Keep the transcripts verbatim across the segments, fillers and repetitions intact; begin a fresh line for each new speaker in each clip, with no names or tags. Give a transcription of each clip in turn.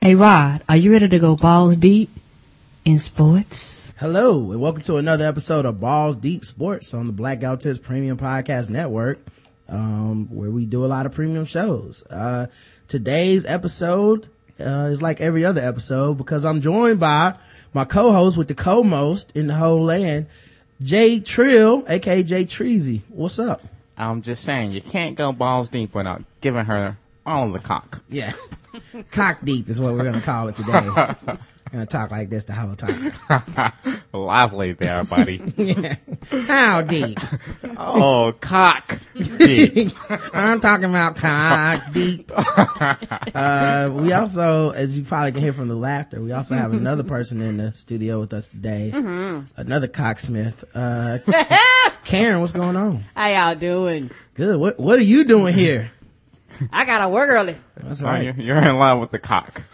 Hey Rod, are you ready to go balls deep in sports?
Hello, and welcome to another episode of Balls Deep Sports on the Blackout Tips Premium Podcast Network, um, where we do a lot of premium shows. Uh, today's episode uh, is like every other episode because I'm joined by my co-host with the co-most in the whole land, Jay Trill, aka Jay Treasy. What's up?
I'm just saying, you can't go balls deep without giving her all the cock.
Yeah. Cock deep is what we're going to call it today. We're going to talk like this the whole time.
Lively there, buddy.
Yeah. How deep?
Oh, cock deep.
I'm talking about cock deep. Uh, we also, as you probably can hear from the laughter, we also have another person in the studio with us today. Mm-hmm. Another cocksmith. Uh, Karen, what's going on?
How y'all doing?
Good. What, what are you doing here?
I gotta work early.
That's
Oh,
right.
you're, you're in love with the cock.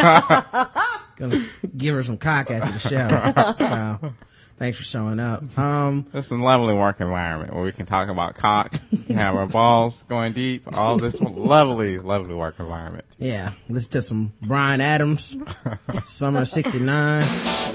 Gonna give her some cock after the show. So, thanks for showing up. Um,
This is a lovely work environment where we can talk about cock, have our balls going deep, all this lovely, lovely work environment.
yeah, listen to some Bryan Adams, Summer sixty-nine.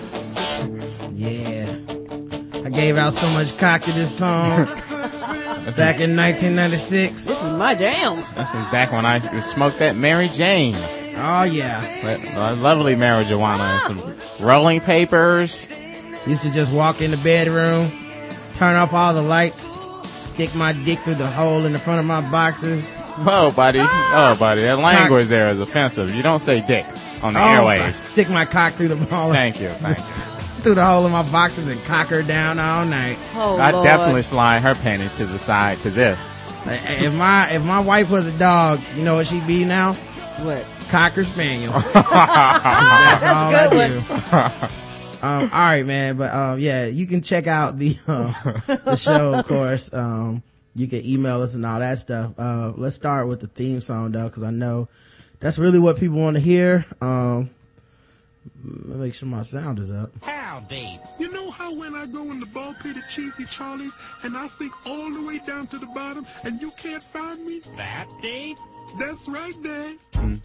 Yeah. I gave out so much cock to this song back in nineteen ninety-six.
This is my jam.
This is back when I smoked that Mary Jane.
Oh yeah.
That, uh, lovely marijuana and some rolling papers.
Used to just walk in the bedroom, turn off all the lights, stick my dick through the hole in the front of my boxers.
Whoa, buddy. Oh, buddy. That language there is offensive. You don't say dick on the
Oh,
airwaves.
sorry. Stick my cock through the hole.
Thank you. Thank you.
Through the hole in my boxers and cock her down all night.
Oh,
I
Lord.
definitely slide her panties to the side to this.
If my if my wife was a dog, you know what she'd be now?
What?
Cocker Spaniel. That's all I
a good
do. um, all right, man. But um, yeah, you can check out the uh, the show, of course. Um, you can email us and all that stuff. Uh, let's start with the theme song though, because I know that's really what people want to hear. Um, let me make sure my sound is up.
How deep? You know how when I go in the ball pit at Cheesy Charlie's and I sink all the way down to the bottom and you can't find me? That deep? That's right, Dave.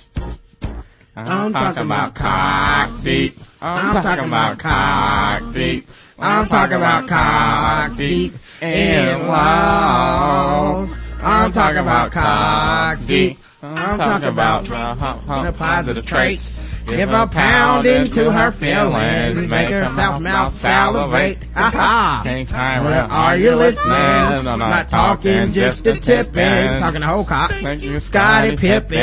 I'm talking about cock deep.
I'm talking about cock deep.
I'm talking about cock deep in love. I'm talking about cock deep. I'm talking about the positive traits. Give a pound into her feelings. Make herself mouth salivate. Ha ha.
Anytime.
What are you listening?
I'm
Not talking just a tipping. Talking the whole cock.
Thank you,
Scottie Pippen.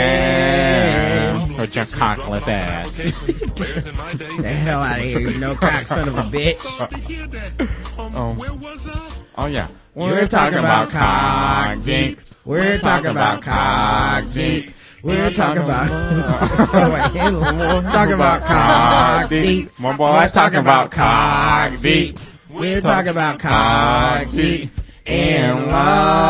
With your cockless ass.
The hell out of here, you no cock son of a bitch.
Hear that? Um,
Oh.
where was I?
Oh, yeah.
We're talking about cock deep. We're talking about cock deep. We're talking about oh, wait, talking about cock deep.
My boys talking about cock deep.
We're talking about cock deep in love.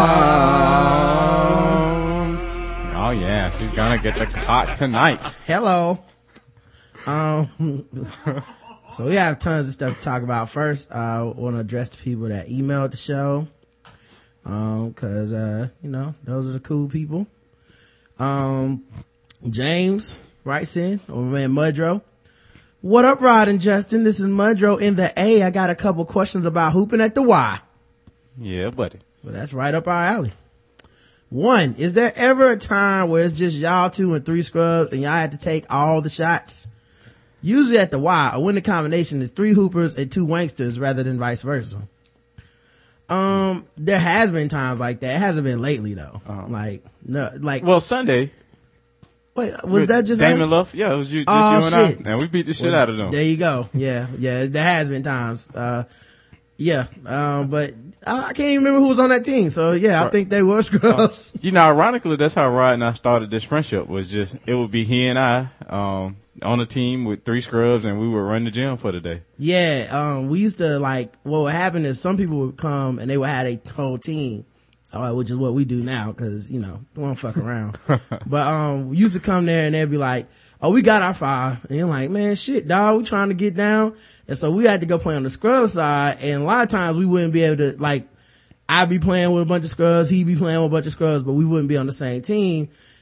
Oh yeah, she's gonna get the cock tonight.
Hello. Um. So we have tons of stuff to talk about. First, I want to address the people that emailed the show. Um, cause, uh, you know, those are the cool people. Um, James writes in, or my man Mudro. What up, Rod and Justin? This is Mudro in the A. I got a couple questions about hooping at the Y.
Yeah, buddy.
Well, that's right up our alley. One, is there ever a time where it's just y'all two and three scrubs and y'all have to take all the shots? Usually at the Y, a winning combination is three hoopers and two wanksters rather than vice versa. Um, there has been times like that. It hasn't been lately though.
Uh-huh.
Like, no, like,
Well, Sunday.
wait, was that just
Damon
us?
Love? Yeah, it was you, just
Oh,
you and
shit.
I. And we beat the shit
Well,
out of them.
There you go. Yeah, yeah, there has been times. Uh, yeah, um, but I, I can't even remember who was on that team. So yeah, I
Right.
think they were scrubs.
You know, ironically, that's how Rod and I started this friendship. Was just it would be he and I um, on a team with three scrubs, and we would run the gym for the day.
Yeah, um, we used to like, what would happen is some people would come and they would have a whole team, uh, which is what we do now, cause, you know, we don't fuck around. But, um, we used to come there and they'd be like, oh, we got our five. And you're like, man, shit, dog, we trying to get down. And so we had to go play on the scrub side. And a lot of times we wouldn't be able to, like, I'd be playing with a bunch of scrubs, he'd be playing with a bunch of scrubs, but we wouldn't be on the same team.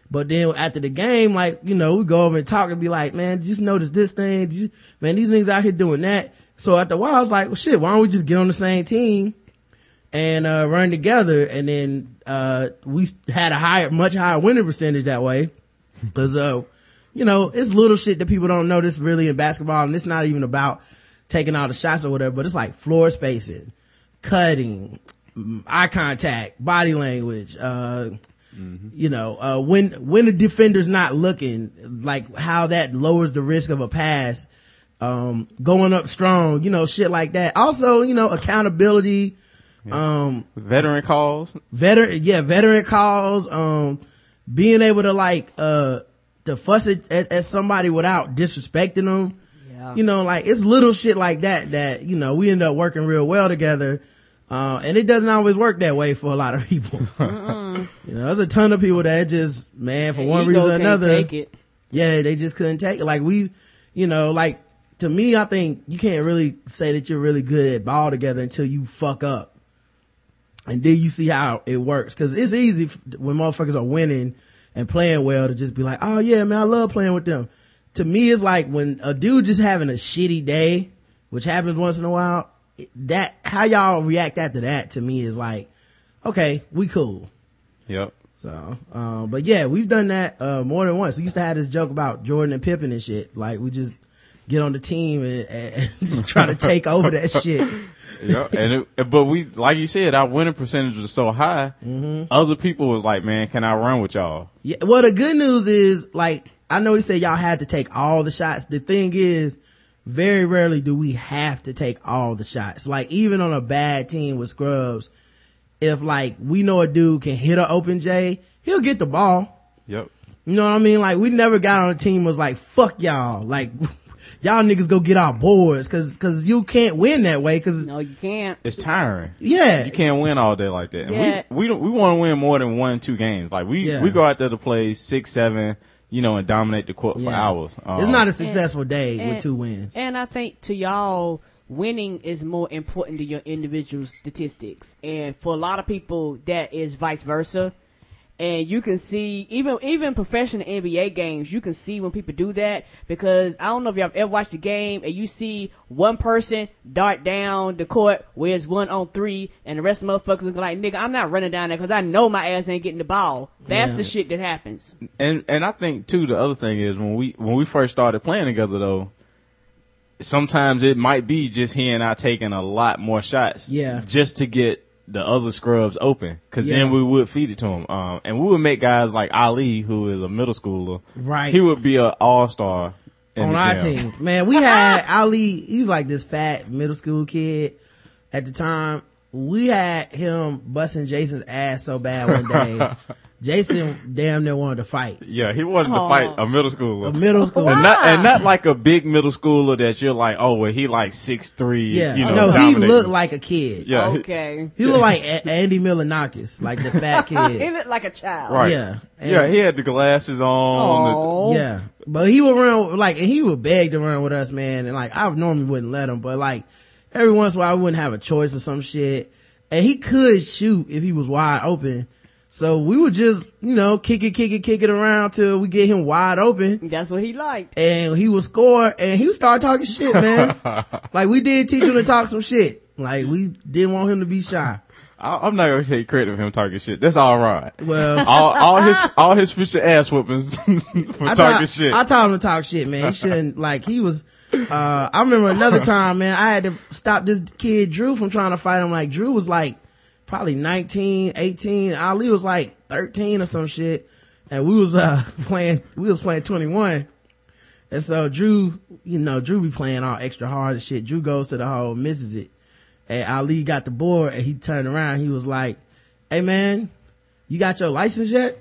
But then after the game, like, you know, we go over and talk and be like, man, did you notice this thing? Did you, man, these niggas out here doing that. So after a while, I was like, well, shit, why don't we just get on the same team and, uh, run together? And then, uh, we had a higher, much higher winning percentage that way. Cause, uh, you know, it's little shit that people don't notice really in basketball. And it's not even about taking all the shots or whatever, but it's like floor spacing, cutting, eye contact, body language, uh, Mm-hmm. you know, uh, when, when the defender's not looking, like how that lowers the risk of a pass, um, going up strong, you know, shit like that. Also, you know, accountability,
yeah.
um,
veteran calls,
veteran, yeah, veteran calls, um, being able to like, uh, to fuss at, at, at somebody without disrespecting them.
Yeah.
You know, like it's little shit like that, that, you know, we end up working real well together. Uh, and it doesn't always work that way for a lot of people. You know, there's a ton of people that just, man, for one
Ego
reason or
can't
another,
take it.
yeah, they just couldn't take it. Like we, you know, like to me, I think you can't really say that you're really good at ball together until you fuck up. And then you see how it works. Cause it's easy f- when motherfuckers are winning and playing well to just be like, oh yeah, man, I love playing with them. To me, it's like when a dude just having a shitty day, which happens once in a while, that, how y'all react after that to me is like, okay, we cool.
Yep.
So, um, but yeah, we've done that, uh, more than once. We used to have this joke about Jordan and Pippen and shit. Like, we just get on the team and, and just try to take over that shit.
Yeah. And it, but we, like you said, our winning percentage was so high. Mm-hmm. Other people was like, man, can I run with y'all?
Yeah. Well, the good news is, like, I know he said y'all had to take all the shots. The thing is, very rarely do we have to take all the shots. Like, even on a bad team with scrubs, if like we know a dude can hit an open J, he'll get the ball.
Yep.
You know what I mean? Like, we never got on a team was like, fuck y'all. Like, y'all niggas go get our boards. Cause, cause you can't win that way. Cause
No, you can't.
It's tiring.
yeah.
You can't win all day like that. And
Yeah.
we, we don't, we want to win more than one, two games. Like we,
Yeah.
we go out there to play six, seven, you know, and dominate the court for
Yeah.
hours. Um,
It's not a successful day
and-
with two wins.
And I think to y'all, winning is more important than your individual statistics. And for a lot of people, that is vice versa. And you can see, even, even professional N B A games, you can see when people do that, because I don't know if y'all ever watched a game and you see one person dart down the court where it's one on three and the rest of the motherfuckers are like, nigga, I'm not running down there because I know my ass ain't getting the ball. That's
Yeah.
the shit that happens.
And, and I think too, the other thing is when we, when we first started playing together though, sometimes it might be just he and I taking a lot more shots.
Yeah.
Just to get the other scrubs open. Cause
Yeah.
then we would feed it to him. Um, and we would make guys like Ali, who is a middle schooler.
Right.
He would be an all-star in
On
the
our
jam.
team. Man, we had Ali, he's like this fat middle school kid at the time. We had him busting Jason's ass so bad one day. Jason damn near wanted to fight.
Yeah, he wanted
Aw.
to fight a middle schooler.
A middle school.
And not, and not like a big middle schooler that you're like, oh, well, he like six three,
Yeah.
you know,
no, he
dominating.
looked like a kid.
Yeah.
Okay.
He looked like a- Andy Milonakis, like the fat
He
kid.
looked like a child.
Right.
Yeah. And-
Yeah, he had the glasses on.
Oh.
Yeah. But he would run, like, and he would beg to run with us, man. And like, I normally wouldn't let him, but like, every once in a while, I wouldn't have a choice or some shit. And he could shoot if he was wide open. So we would just, you know, kick it, kick it, kick it around till we get him wide open.
That's what he liked.
And he would score and he would start talking shit, man. Like, we did teach him to talk some shit. Like, we didn't want him to be shy.
I, I'm not gonna take credit for him talking shit. That's all right.
Well,
all, all his all his future ass whoopings for
I
talking
taught,
shit.
I taught him to talk shit, man. He shouldn't, like, he was, uh, I remember another time, man, I had to stop this kid, Drew, from trying to fight him. Like, Drew was like, probably nineteen, eighteen. Ali was like thirteen or some shit. And we was, uh, playing, we was playing twenty-one. And so Drew, you know, Drew be playing all extra hard and shit. Drew goes to the hole, misses it. And Ali got the board and he turned around. He was like, hey man, you got your license yet?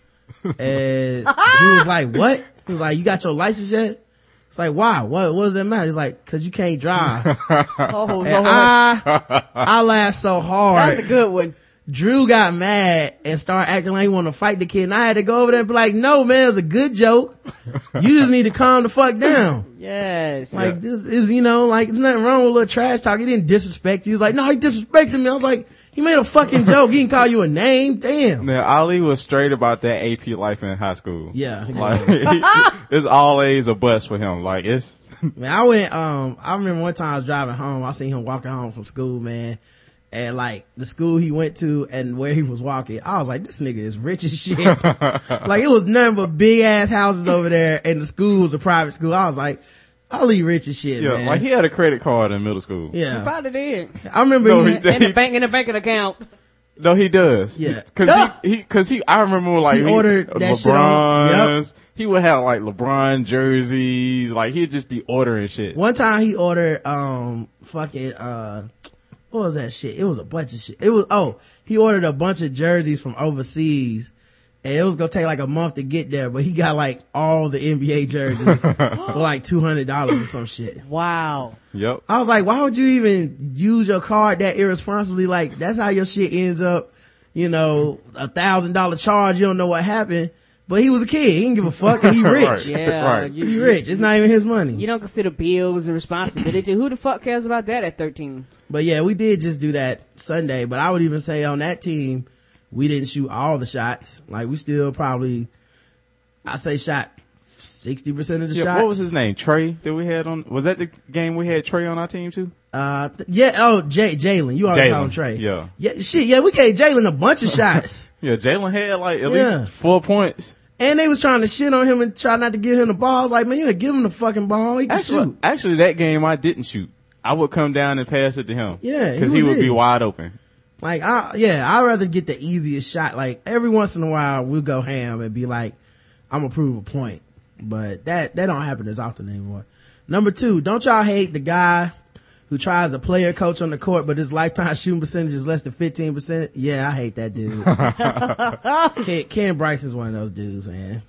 And Drew was like, what? He was like, you got your license yet? It's like, why? What, what does that matter? He's like, cause you can't drive.
Oh,
And
no.
I, I laughed so hard.
That's a good one.
Drew got mad and started acting like he wanted to fight the kid. And I had to go over there and be like, no, man, it was a good joke. You just need to calm the fuck down.
Yes.
Like, this is, you know, like, there's nothing wrong with a little trash talk. He didn't disrespect you. He was like, no, he disrespected me. I was like, He made a fucking joke. He didn't call you a name. Damn.
Now, Ali was straight about that A P life in high school.
Yeah.
Like, it's all A's or bust for him. Like, it's.
Man, I went, um, I remember one time I was driving home. I seen him walking home from school, man. And like the school he went to and where he was walking, I was like, this nigga is rich as shit. Like it was nothing but big ass houses over there and the school was a private school. I was like, Ali rich as shit,
Yeah,
man.
like he had a credit card in middle school.
Yeah.
He probably did.
I remember
No,
he,
he did.
In the bank, in the banking account.
No, he does.
Yeah.
Cause he, he, cause he, I remember like
He ordered that shit on-
LeBron's. He would have like LeBron jerseys. Like he'd just be ordering shit.
one time he ordered, um, fucking, uh, what was that shit? It was a bunch of shit. It was, oh, he ordered a bunch of jerseys from overseas and it was gonna take like a month to get there, but he got like all the N B A jerseys for like two hundred dollars or some shit.
Wow.
Yep.
I was like, why would you even use your card that irresponsibly? Like, that's how your shit ends up, you know, a thousand dollar charge. You don't know what happened. But he was a kid. He didn't give a fuck and he rich.
Right.
Yeah.
Right.
You,
He
you-
rich. It's not even his money.
You don't consider bills and responsibility. Who the fuck cares about that at thirteen?
But yeah, we did just do that Sunday. But I would even say on that team, we didn't shoot all the shots. Like we still probably, I say shot sixty percent of the
Yeah,
shots.
what was his name? Trey that we had on, was that the game we had Trey on our team too?
Uh, th- yeah, oh, Jay, Jalen. You always call him
Jalen,
Trey.
yeah.
Yeah, shit, yeah, we gave Jalen a bunch of shots.
Yeah, Jalen had like at
Yeah.
least four points.
And they was trying to shit on him and try not to give him the ball. I was like, man, you gotta give him the fucking ball. He can
Actually,
shoot.
actually that game I didn't shoot. I would come down and pass it to him.
Yeah, he
Cause he
was
would be
in.
wide open.
Like, I, yeah, I'd rather get the easiest shot. Like, every once in a while, we'll go ham and be like, I'm gonna prove a point. But that, that don't happen as often anymore. Number two, don't y'all hate the guy who tries to play a coach on the court, but his lifetime shooting percentage is less than fifteen percent? Yeah, I hate that dude. Ken, Ken Bryson's one of those dudes, man.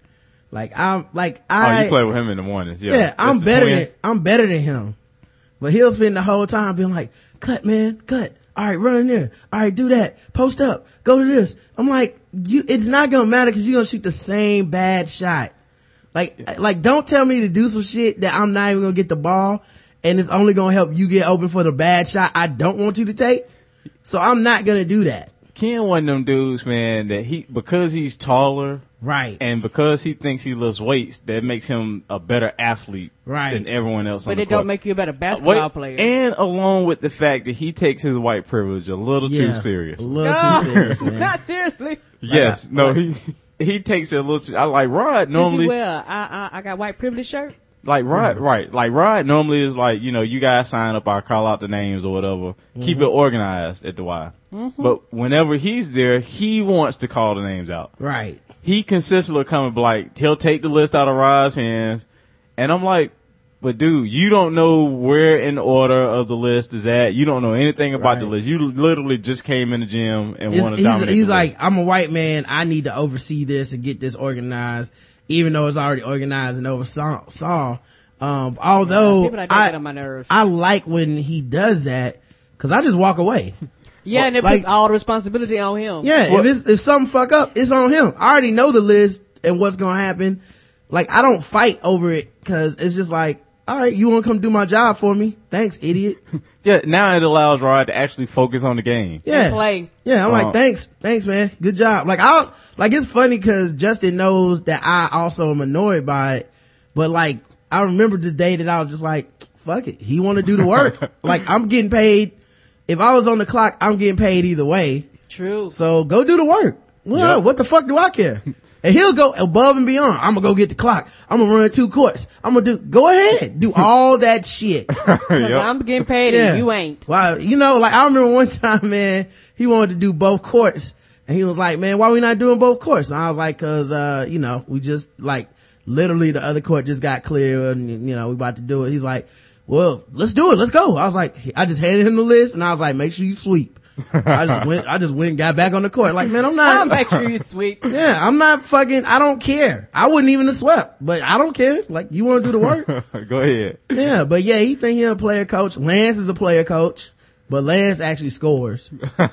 Like, I'm, like, I.
Oh, you play with him in the mornings. Yeah.
Yeah,
That's
I'm
the
better
twin.
than, I'm better than him. But he'll spend the whole time being like, cut, man, cut. All right, run in there. All right, do that. Post up. Go to this. I'm like, you, it's not gonna matter because you're gonna shoot the same bad shot. Like, like, don't tell me to do some shit that I'm not even gonna get the ball and it's only gonna help you get open for the bad shot I don't want you to take. So I'm not gonna do that.
Ken one of them dudes, man, that he, because he's taller
Right.
and because he thinks he lifts weights, that makes him a better athlete
Right.
than everyone else on
But
the
it
court.
don't make you a better basketball
Wait,
player.
and along with the fact that he takes his white privilege a little
Yeah.
too serious.
A little
No,
too serious, man.
Not seriously.
Yes,
Like I-
no,
like-
he he takes it a little. se- I like Rod
Does
normally.
he wear a, I, I, I got white privilege shirt?
Like Rod, right? Like Rod normally is like, you know, you guys sign up, I call out the names or whatever, keep
Mm-hmm.
it organized at the Y. But whenever he's there, he wants to call the names out.
Right.
He consistently coming like he'll take the list out of Rod's hands, and I'm like, but dude, you don't know where in order of the list is at. You don't know anything about the
Right.
list. You literally just came in the gym and
It's-
want to
he's,
dominate.
he's
the
like,
list.
I'm a white man. I need to oversee this and get this organized, even though it's already organized and oversaw. saw. Um, although
People like that
I,
get on my nerves.
I like when he does that because I just walk away.
Yeah, and it
like-
puts all the responsibility on him.
Yeah, if it's, if something fuck up, it's on him. I already know the list and what's gonna happen. Like, I don't fight over it because it's just like, all right, you want to come do my job for me? Thanks, idiot.
yeah, now it allows Rod to actually focus on the game.
Yeah.
And play.
Yeah, I'm
Uh,
like, thanks, thanks, man. Good job. Like, I like, it's funny because Justin knows that I also am annoyed by it, but like, I remember the day that I was just like, fuck it. He want to do the work. Like, I'm getting paid. If I was on the clock, I'm getting paid either way.
True.
So go do the work. Well,
Yep.
what the fuck do I care? And he'll go above and beyond. I'm gonna go get the clock. I'm gonna run two courts. I'm gonna do, go ahead. Do all that shit.
'Cause
Yep.
I'm getting paid
Yeah.
and you ain't.
Well, you know, like I remember one time, man, he wanted to do both courts and he was like, man, why we not doing both courts? And I was like, cause, uh, you know, we just like literally the other court just got clear and, you know, we about to do it. He's like, well, let's do it. Let's go. I was like, I just handed him the list and I was like, make sure you sweep. I just went, I just went and got back on the court. Like, man, I'm
I'll
not,
make sure you sweep.
yeah, I'm not fucking, I don't care. I wouldn't even have swept, but I don't care. Like, you want to do the work?
Go ahead.
Yeah, but yeah, he think he a player coach. Lance is a player coach, but Lance actually scores.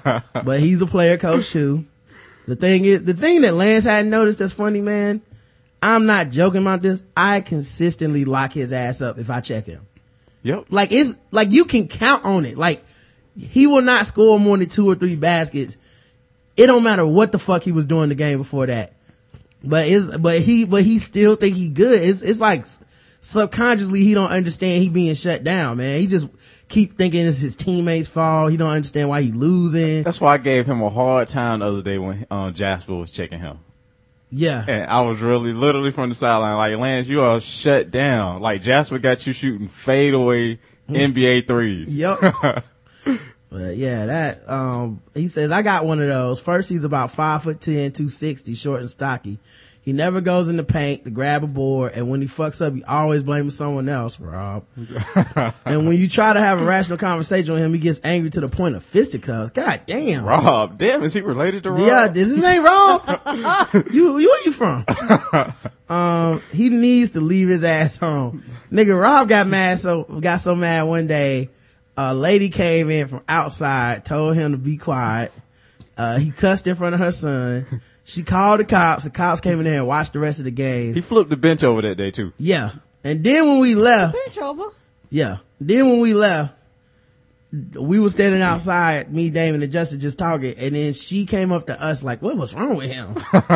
But he's a player coach too. The thing is, the thing that Lance hadn't noticed that's funny, man, I'm not joking about this. I consistently lock his ass up if I check him.
Yep.
Like, it's, like you can count on it. Like, he will not score more than two or three baskets. It don't matter what the fuck he was doing the game before that. But it's, but he, but he still think he good. It's, it's like subconsciously he don't understand he being shut down, man. He just keep thinking it's his teammates' fault. He don't understand why he losing.
That's why I gave him a hard time the other day when um, Jasper was checking him.
Yeah.
And I was really, literally from the sideline, like, Lance, you are shut down. Like, Jasper got you shooting fadeaway N B A threes.
Yep. But yeah, that, um, he says, I got one of those. First, he's about five foot ten, two sixty, short and stocky. He never goes in the paint to grab a board, and when he fucks up, he always blames someone else, Rob. And when you try to have a rational conversation with him, he gets angry to the point of fisticuffs. God damn.
Rob, damn, is he related to Rob?
Yeah, this his name Rob. you, you, where you from? um, he needs to leave his ass home. Nigga, Rob got mad, so, got so mad one day, a lady came in from outside, told him to be quiet. Uh, he cussed in front of her son. She called the cops. The cops came in there and watched the rest of the game.
He flipped the bench over that day too.
Yeah. And then when we left.
Bench over.
Yeah. Then when we left, we were standing outside, me, Damon, and Justin just talking. And then she came up to us like, what was wrong with him?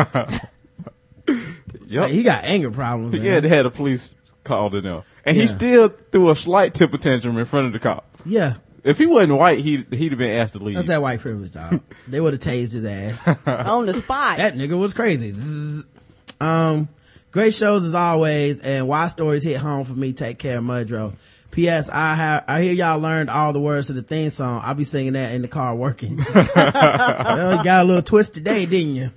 Yep.
Like, he got anger problems, man.
Yeah, they had the police called in there. And
Yeah.
he still threw a slight temper tantrum in front of the cop.
Yeah.
If he wasn't white, he'd, he'd have been asked to leave.
That's that white privilege, dog. They would have tased his ass.
On the spot.
That nigga was crazy. Zzz. Um, great shows as always, and why stories hit home for me. Take care, Mudro. P S. I have, I hear y'all learned all the words to the theme song. I'll be singing that in the car working. Well, you got a little twist today, didn't you?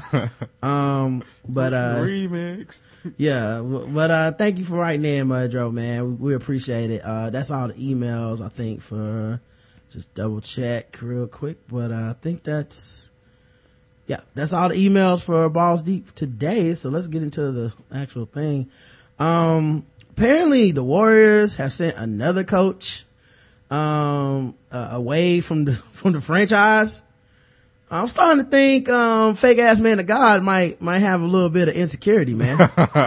um, but, uh,
remix.
yeah, but, uh, thank you for writing in, Mudro, man. We, we appreciate it. Uh, that's all the emails, I think, for, just double check real quick, but uh, I think that's, yeah, that's all the emails for Balls Deep today. So let's get into the actual thing. Um, apparently the Warriors have sent another coach, um, uh, away from the, from the franchise. I'm starting to think, um, fake ass man of God might, might have a little bit of insecurity, man.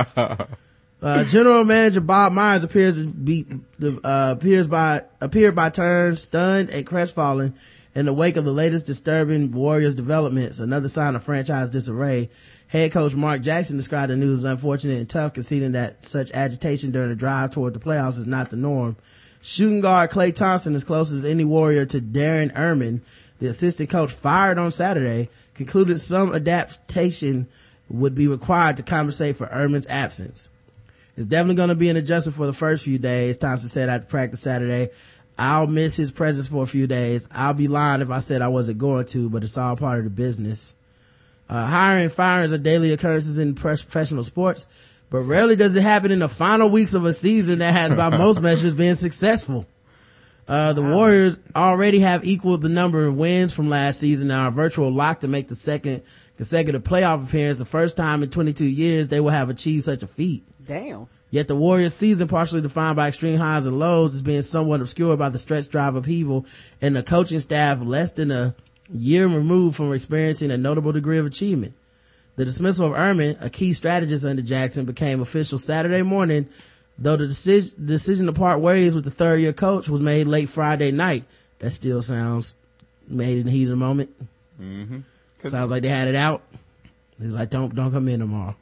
uh, General Manager Bob Myers appears to be, uh, appears by, appeared by turns stunned and crestfallen in the wake of the latest disturbing Warriors developments, another sign of franchise disarray. Head coach Mark Jackson described the news as unfortunate and tough, conceding that such agitation during the drive toward the playoffs is not the norm. Shooting guard Klay Thompson, as close as any Warrior to Darren Erman, the assistant coach fired on Saturday, concluded some adaptation would be required to compensate for Erman's absence. It's definitely going to be an adjustment for the first few days, Thompson said after practice Saturday. I'll miss his presence for a few days. I'll be lying if I said I wasn't going to, but it's all part of the business. Uh, hiring and firings are daily occurrences in professional sports, but rarely does it happen in the final weeks of a season that has by most measures been successful. Uh, the wow. Warriors already have equaled the number of wins from last season and are a virtual lock to make the second consecutive playoff appearance. The first time in twenty-two years they will have achieved such a feat.
Damn. Yet
the Warriors season, partially defined by extreme highs and lows, is being somewhat obscured by the stretch drive upheaval and the coaching staff less than a year removed from experiencing a notable degree of achievement. The dismissal of Erman, a key strategist under Jackson, became official Saturday morning, though the decision, decision to part ways with the third year coach was made late Friday night. That still sounds made in the heat of the moment.
Mm-hmm.
Sounds like they had it out. He's like, don't, don't come in tomorrow.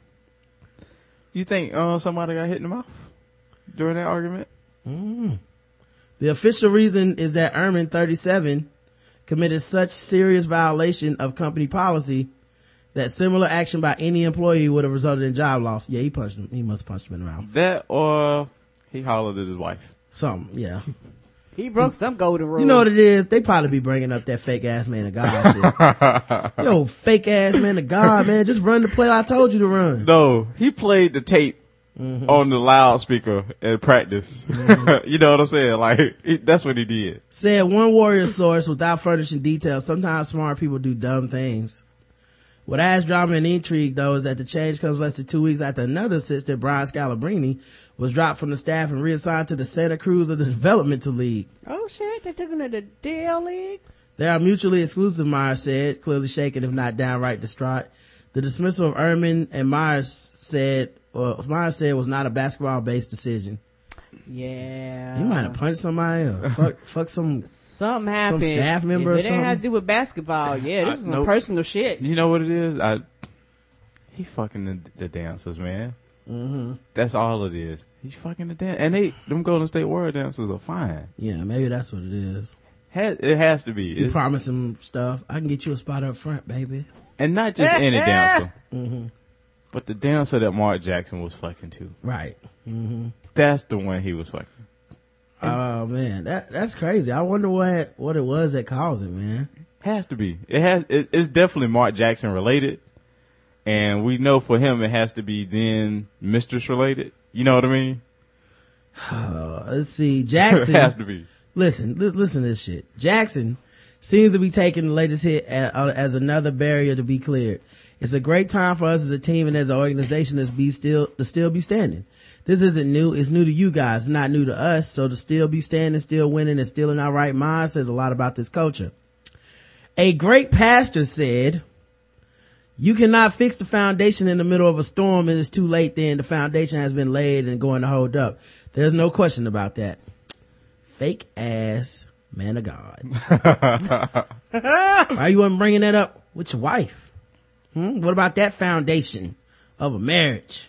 You think uh, somebody got hit in the mouth during that argument?
Mm. The official reason is that Erman, thirty-seven, committed such serious violation of company policy that similar action by any employee would have resulted in job loss. Yeah, he punched him. He must have punched him in the mouth.
That or he hollered at his wife.
Something, yeah.
He broke some golden rule.
You know what it is? They probably be bringing up that fake ass man of God shit. Yo, fake ass man of God, man. Just run the play I told you to run.
No, he played the tape mm-hmm. on the loudspeaker at practice. Mm-hmm. You know what I'm saying? Like, it, that's what he did.
Said one Warrior source without furnishing details. Sometimes smart people do dumb things. What adds drama and intrigue, though, is that the change comes less than two weeks after another assistant, Brian Scalabrine, was dropped from the staff and reassigned to the Santa Cruz of the Developmental League.
Oh, shit. They took him to the D L League?
They are mutually exclusive, Myers said, clearly shaken if not downright distraught. The dismissal of Erman and Myers said, well, Myers said was not a basketball-based decision.
Yeah.
He might have punched somebody or fuck, fuck some,
something happened.
some staff member
if
or
it ain't have to
something.
do with basketball. Yeah, this
I-
is some
nope.
personal shit.
You know what it is? I he fucking the, the dancers, man.
Mm-hmm.
That's all it is. He's fucking the dance, and they them Golden State Warrior dancers are fine.
Yeah, maybe that's what it is.
Has, it has to be,
You
It's-
promise him stuff. I can get you a spot up front, baby.
and not just any dancer,
Mm-hmm.
but the dancer that Mark Jackson was fucking to.
Right. Mm-hmm.
That's the one he was fucking.
Oh man, that that's crazy. I wonder what what it was that caused it, man.
Has to be. It has. It, it's definitely Mark Jackson related, and we know for him it has to be then mistress related. You know what I mean?
Uh, let's see, Jackson.
It has to be.
Listen, li- listen to this shit. Jackson seems to be taking the latest hit a- uh, as another barrier to be cleared. It's a great time for us as a team and as an organization to be still to still be standing. This isn't new. It's new to you guys, not new to us. So to still be standing, still winning, and still in our right mind says a lot about this culture. A great pastor said, "You cannot fix the foundation in the middle of a storm, and it's too late. Then the foundation has been laid and going to hold up. There's no question about that." Fake ass man of God. Why you wasn't bringing that up with your wife? Hmm? What about that foundation of a marriage?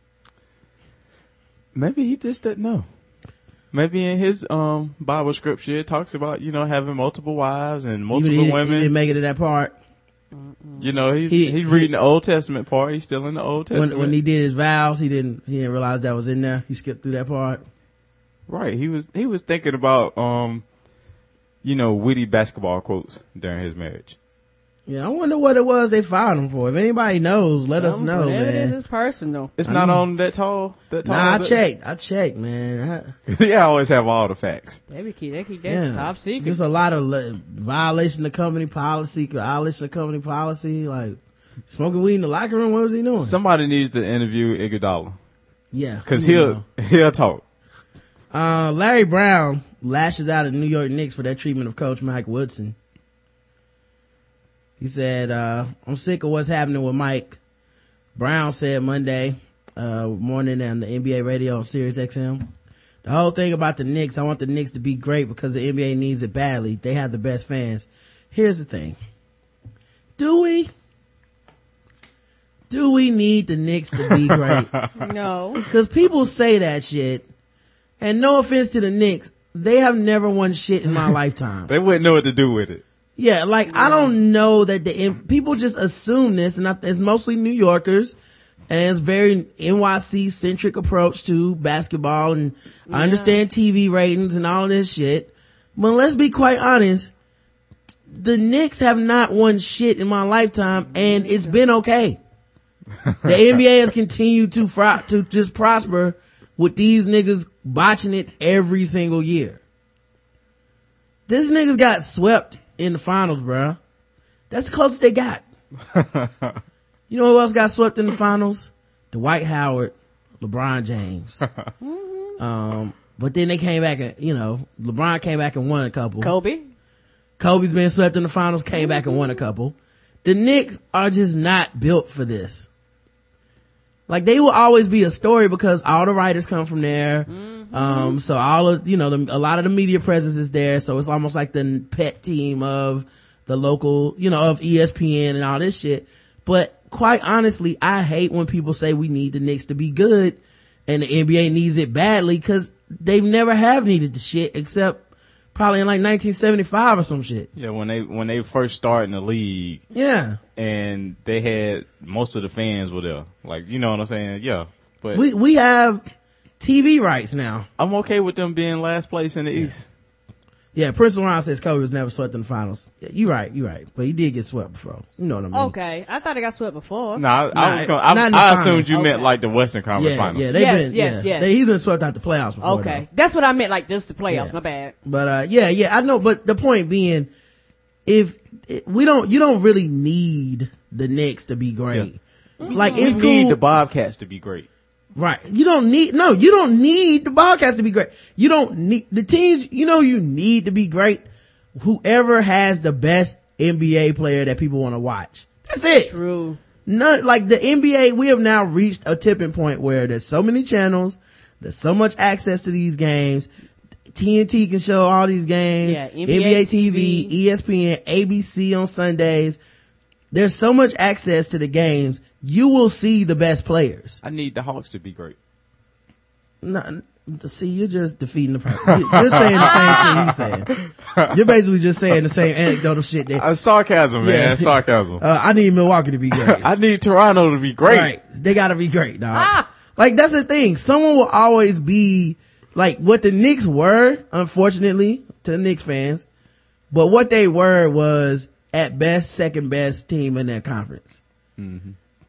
Maybe he just didn't know. Maybe in his um Bible scripture it talks about, you know, having multiple wives and multiple
he, didn't-
women.
He didn't make it to that part.
You know, he's
He-
he's
he-
reading the Old Testament part. He's still in the Old Testament.
When, when he did his vows, he didn't, he didn't realize that was in there. He skipped through that part.
Right. He was he was thinking about um you know, witty basketball quotes during his marriage.
Yeah, I wonder what it was they fired him for. If anybody knows, let us
Some-
know,
whatever it is,
man.
it's personal.
It's
I
not
know.
on that tall that tall.
Nah, I
that-
checked. I checked, man. I,
They always have all the facts.
They be keep, they keep that
yeah.
top secret.
Just a lot of le- violation of company policy, violation of company policy, like smoking weed in the locker room. What was he doing?
Somebody needs to interview Iguodala
yeah.
because
you
he'll
know.
he'll talk.
Uh, Larry Brown lashes out at New York Knicks for their treatment of coach Mike Woodson. He said, uh, "I'm sick of what's happening with Mike." Brown said Monday, uh, morning on the N B A radio on Sirius X M. "The whole thing about the Knicks, I want the Knicks to be great because the N B A needs it badly. They have the best fans. Here's the thing. Do we? Do we need the Knicks to be great?
No.
Cause people say that shit, and no offense to the Knicks, they have never won shit in my lifetime.
They wouldn't know what to do with it.
Yeah, like I don't know that the people just assume this, and I, it's mostly New Yorkers, and it's very N Y C centric approach to basketball. And I understand T V ratings and all this shit, but let's be quite honest, the Knicks have not won shit in my lifetime, and it's been okay. The N B A has continued to fry, to just prosper with these niggas botching it every single year. This niggas got swept in the finals, bruh. That's the closest they got. You know who else got swept in the finals? Dwight Howard, LeBron James. um, but then they came back and, you know, LeBron came back and won a couple.
Kobe.
Kobe's been swept in the finals, came back and won a couple. The Knicks are just not built for this. Like, they will always be a story because all the writers come from there. Mm-hmm. Um, so all of, you know, the, a lot of the media presence is there. So it's almost like the pet team of the local, you know, of E S P N and all this shit. But quite honestly, I hate when people say we need the Knicks to be good and the N B A needs it badly, cause they've never have needed the shit except probably in like nineteen seventy-five or some shit.
Yeah, when they when they first started in the league,
Yeah.
and they had most of the fans were there. Like, you know what I'm saying? Yeah. But
We, we have T V rights now.
I'm okay with them being last place in the East.
Yeah, Prince Ron says Kobe was never swept in the finals. Yeah, you're right, you're right. But he did get swept before. You know what I mean?
Okay. I thought they got swept before.
No, I, I
Nah,
was gonna,
not
I,
in the
I
finals.
assumed you meant
Okay.
like the Western Conference
Yeah,
Finals.
yeah, they've
Yes,
been,
yes,
yeah.
yes.
They, he's been swept out the playoffs before.
Okay.
though.
That's what I meant, like just the playoffs.
Yeah.
My bad.
But, uh, yeah, yeah, I know, but the point being, if, it, we don't, you don't really need the Knicks to be great. Like,
We
it's
need
cool.
the Bobcats to be great.
Right. You don't need, no, you don't need the Bobcats to be great. You don't need, the teams, you know, you need to be great. Whoever has the best N B A player that people want to watch. That's it.
True.
None, like the N B A, we have now reached a tipping point where there's so many channels, There's so much access to these games. T N T can show all these games.
Yeah,
N B A T V, E S P N, A B C on Sundays. There's so much access to the games. You will see the best players.
I need the Hawks to be great.
No, see, you're just defeating the purpose. You're saying the same shit he's saying. You're basically just saying the same anecdotal shit that,
Uh, sarcasm, man.
Yeah.
Sarcasm.
uh, I need Milwaukee to be great.
I need Toronto to be great.
Right. They gotta be great, dog.
Ah!
Like, that's the thing. Someone will always be, like, what the Knicks were, unfortunately, to the Knicks fans, but what they were was, at best, second best team in their conference.
Mm-hmm.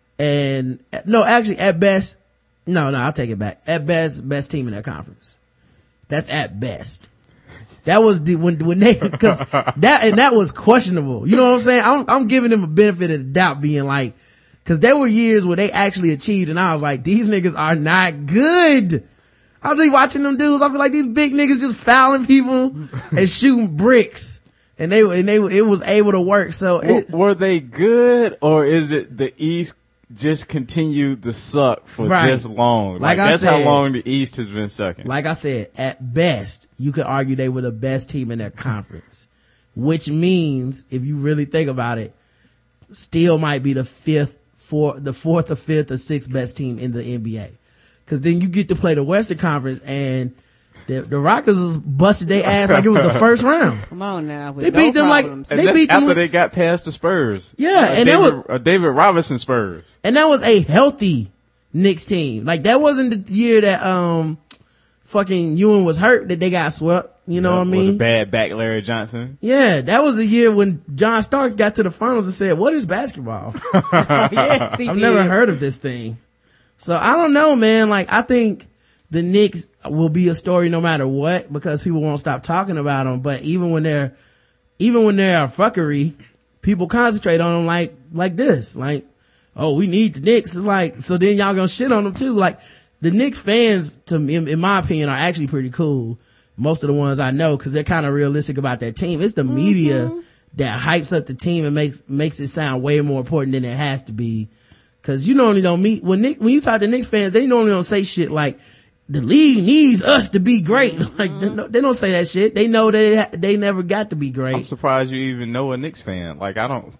And, no, actually, at best, no, no, I'll take it back. At best, best team in their conference. That's at best. That was the, when, when they, cause that, and that was questionable. You know what I'm saying? I'm, I'm giving them a benefit of the doubt being like, cause there were years where they actually achieved and I was like, these niggas are not good. I was like watching them dudes. I feel like these big niggas just fouling people and shooting bricks. And they, and they, it was able to work. So it,
W- were they good, or is it the East just continued to suck for
Right.
this long?
Like I
that's
said-
how long the East has been sucking.
like I said, at best, you could argue they were the best team in their conference, which means if you really think about it, still might be the fifth, four, the fourth or fifth or sixth best team in the N B A. Cause then you get to play the Western Conference and the, the Rockets was busted their ass like it was the first round.
Come on now. with
They
no
beat them like-
problems.
and
they
that's
beat them
after
with-
they got past the Spurs.
Yeah,
a
and that
David,
was-
a David Robinson Spurs.
And that was a healthy Knicks team. Like that wasn't the year that, um, fucking Ewan was hurt that they got swept. You know what I
With
mean?
a bad back Larry Johnson.
Yeah, that was a year when John Starks got to the finals and said, what is basketball?
Yes, he
I've
did.
never heard of this thing. So I don't know, man. Like I think the Knicks will be a story no matter what because people won't stop talking about them. But even when they're, even when they're a fuckery, people concentrate on them like, like this. Like, oh, we need the Knicks. It's like, so then y'all gonna shit on them too. Like the Knicks fans, to me, in, in my opinion, are actually pretty cool. Most of the ones I know, cause they're kind of realistic about their team. It's the mm-hmm. media that hypes up the team and makes, makes it sound way more important than it has to be. Cause you normally don't meet, when Nick, when you talk to Knicks fans, they normally don't say shit like, the league needs us to be great. Like, they, they don't say that shit. They know they, they never got to be great.
I'm surprised you even know a Knicks fan. Like I don't,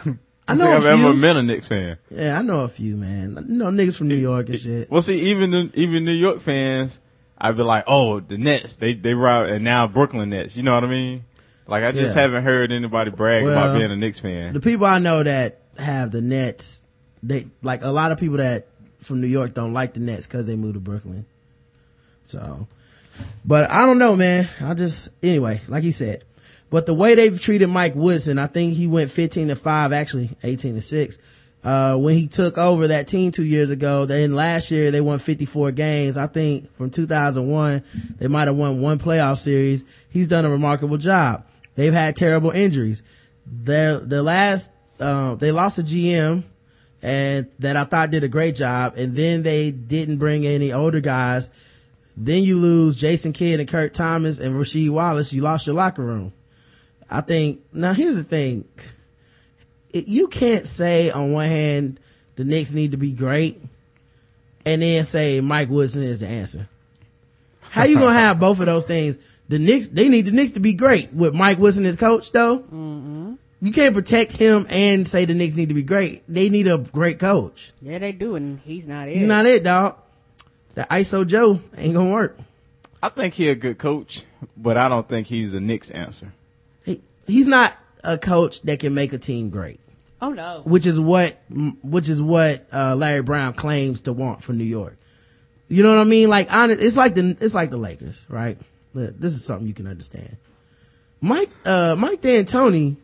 I
I
know
think
a
I've
few.
ever met a Knicks fan.
Yeah, I know a few, man. You know, niggas from New York and shit.
Well, see, even the, even New York fans, I'd be like, oh, the Nets, they they route, and now Brooklyn Nets. You know what I mean? Like I just
Yeah.
haven't heard anybody brag
Well,
about being a Knicks fan.
The people I know that have the Nets, they, like a lot of people that from New York don't like the Nets cause they moved to Brooklyn. So, but I don't know, man. I just, anyway, like he said, but the way they've treated Mike Woodson, I think he went fifteen to five, actually eighteen to six. Uh, when he took over that team two years ago, then last year they won fifty-four games. I think from two thousand one, they might have won one playoff series. He's done a remarkable job. They've had terrible injuries. Their, the last, uh, they lost a G M and that I thought did a great job. And then they didn't bring any older guys. Then you lose Jason Kidd and Kurt Thomas and Rasheed Wallace. You lost your locker room. I think, now here's the thing. It, you can't say on one hand the Knicks need to be great and then say Mike Woodson is the answer. How you gonna have both of those things? The Knicks, they need the Knicks to be great with Mike Woodson as coach though. Mm-hmm. You can't protect him and say the Knicks need to be great. They need a great coach.
Yeah, they do, and he's not it.
He's not it, dog. The I S O Joe ain't gonna work.
I think he's a good coach, but I don't think he's a Knicks answer.
He, he's not a coach that can make a team great.
Oh no.
Which is what, which is what, uh, Larry Brown claims to want for New York. You know what I mean? Like, it's like the, it's like the Lakers, right? This is something you can understand. Mike, uh, Mike D'Antoni,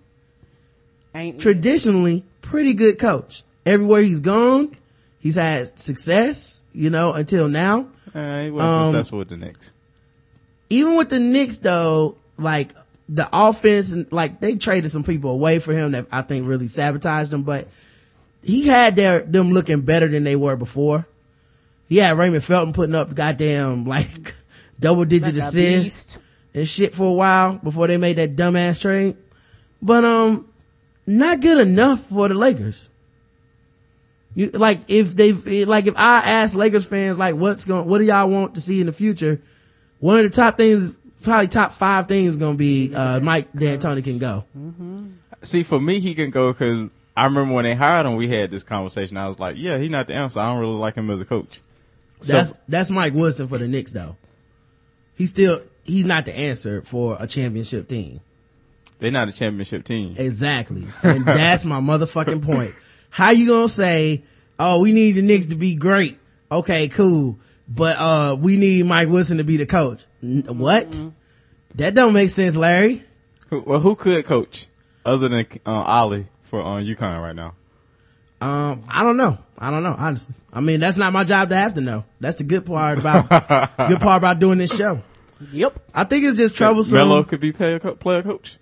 Ain't
traditionally pretty good coach. Everywhere he's gone, he's had success, you know, until now.
Uh, he wasn't
Um,
successful with the Knicks.
Even with the Knicks though, like the offense and like they traded some people away for him that I think really sabotaged them, but he had their, them looking better than they were before. He had Raymond Felton putting up goddamn like double digit
like a
assists
beast.
and shit for a while before they made that dumbass trade. But, um, not good enough for the Lakers. You, like if they, like if I ask Lakers fans, like what's going, what do y'all want to see in the future? One of the top things, probably top five things is going to be, uh, Mike D'Antoni can go.
Mm-hmm.
See, for me, he can go because I remember when they hired him, we had this conversation. I was like, yeah, he's not the answer. I don't really like him as a coach.
That's,
so,
that's Mike Woodson for the Knicks though. He's still, he's not the answer for a championship team.
They're not a championship team.
Exactly. And that's my motherfucking point. How you gonna say, oh, we need the Knicks to be great. Okay, cool. But, uh, we need Mike Woodson to be the coach. N- what? Mm-hmm. That don't make sense, Larry.
Who, well, who could coach other than, uh, Ollie for, uh, UConn right now?
Um, I don't know. I don't know, honestly. I mean, that's not my job to have to know. That's the good part about, the good part about doing this show.
Yep.
I think it's just troublesome.
Melo could be player, player coach.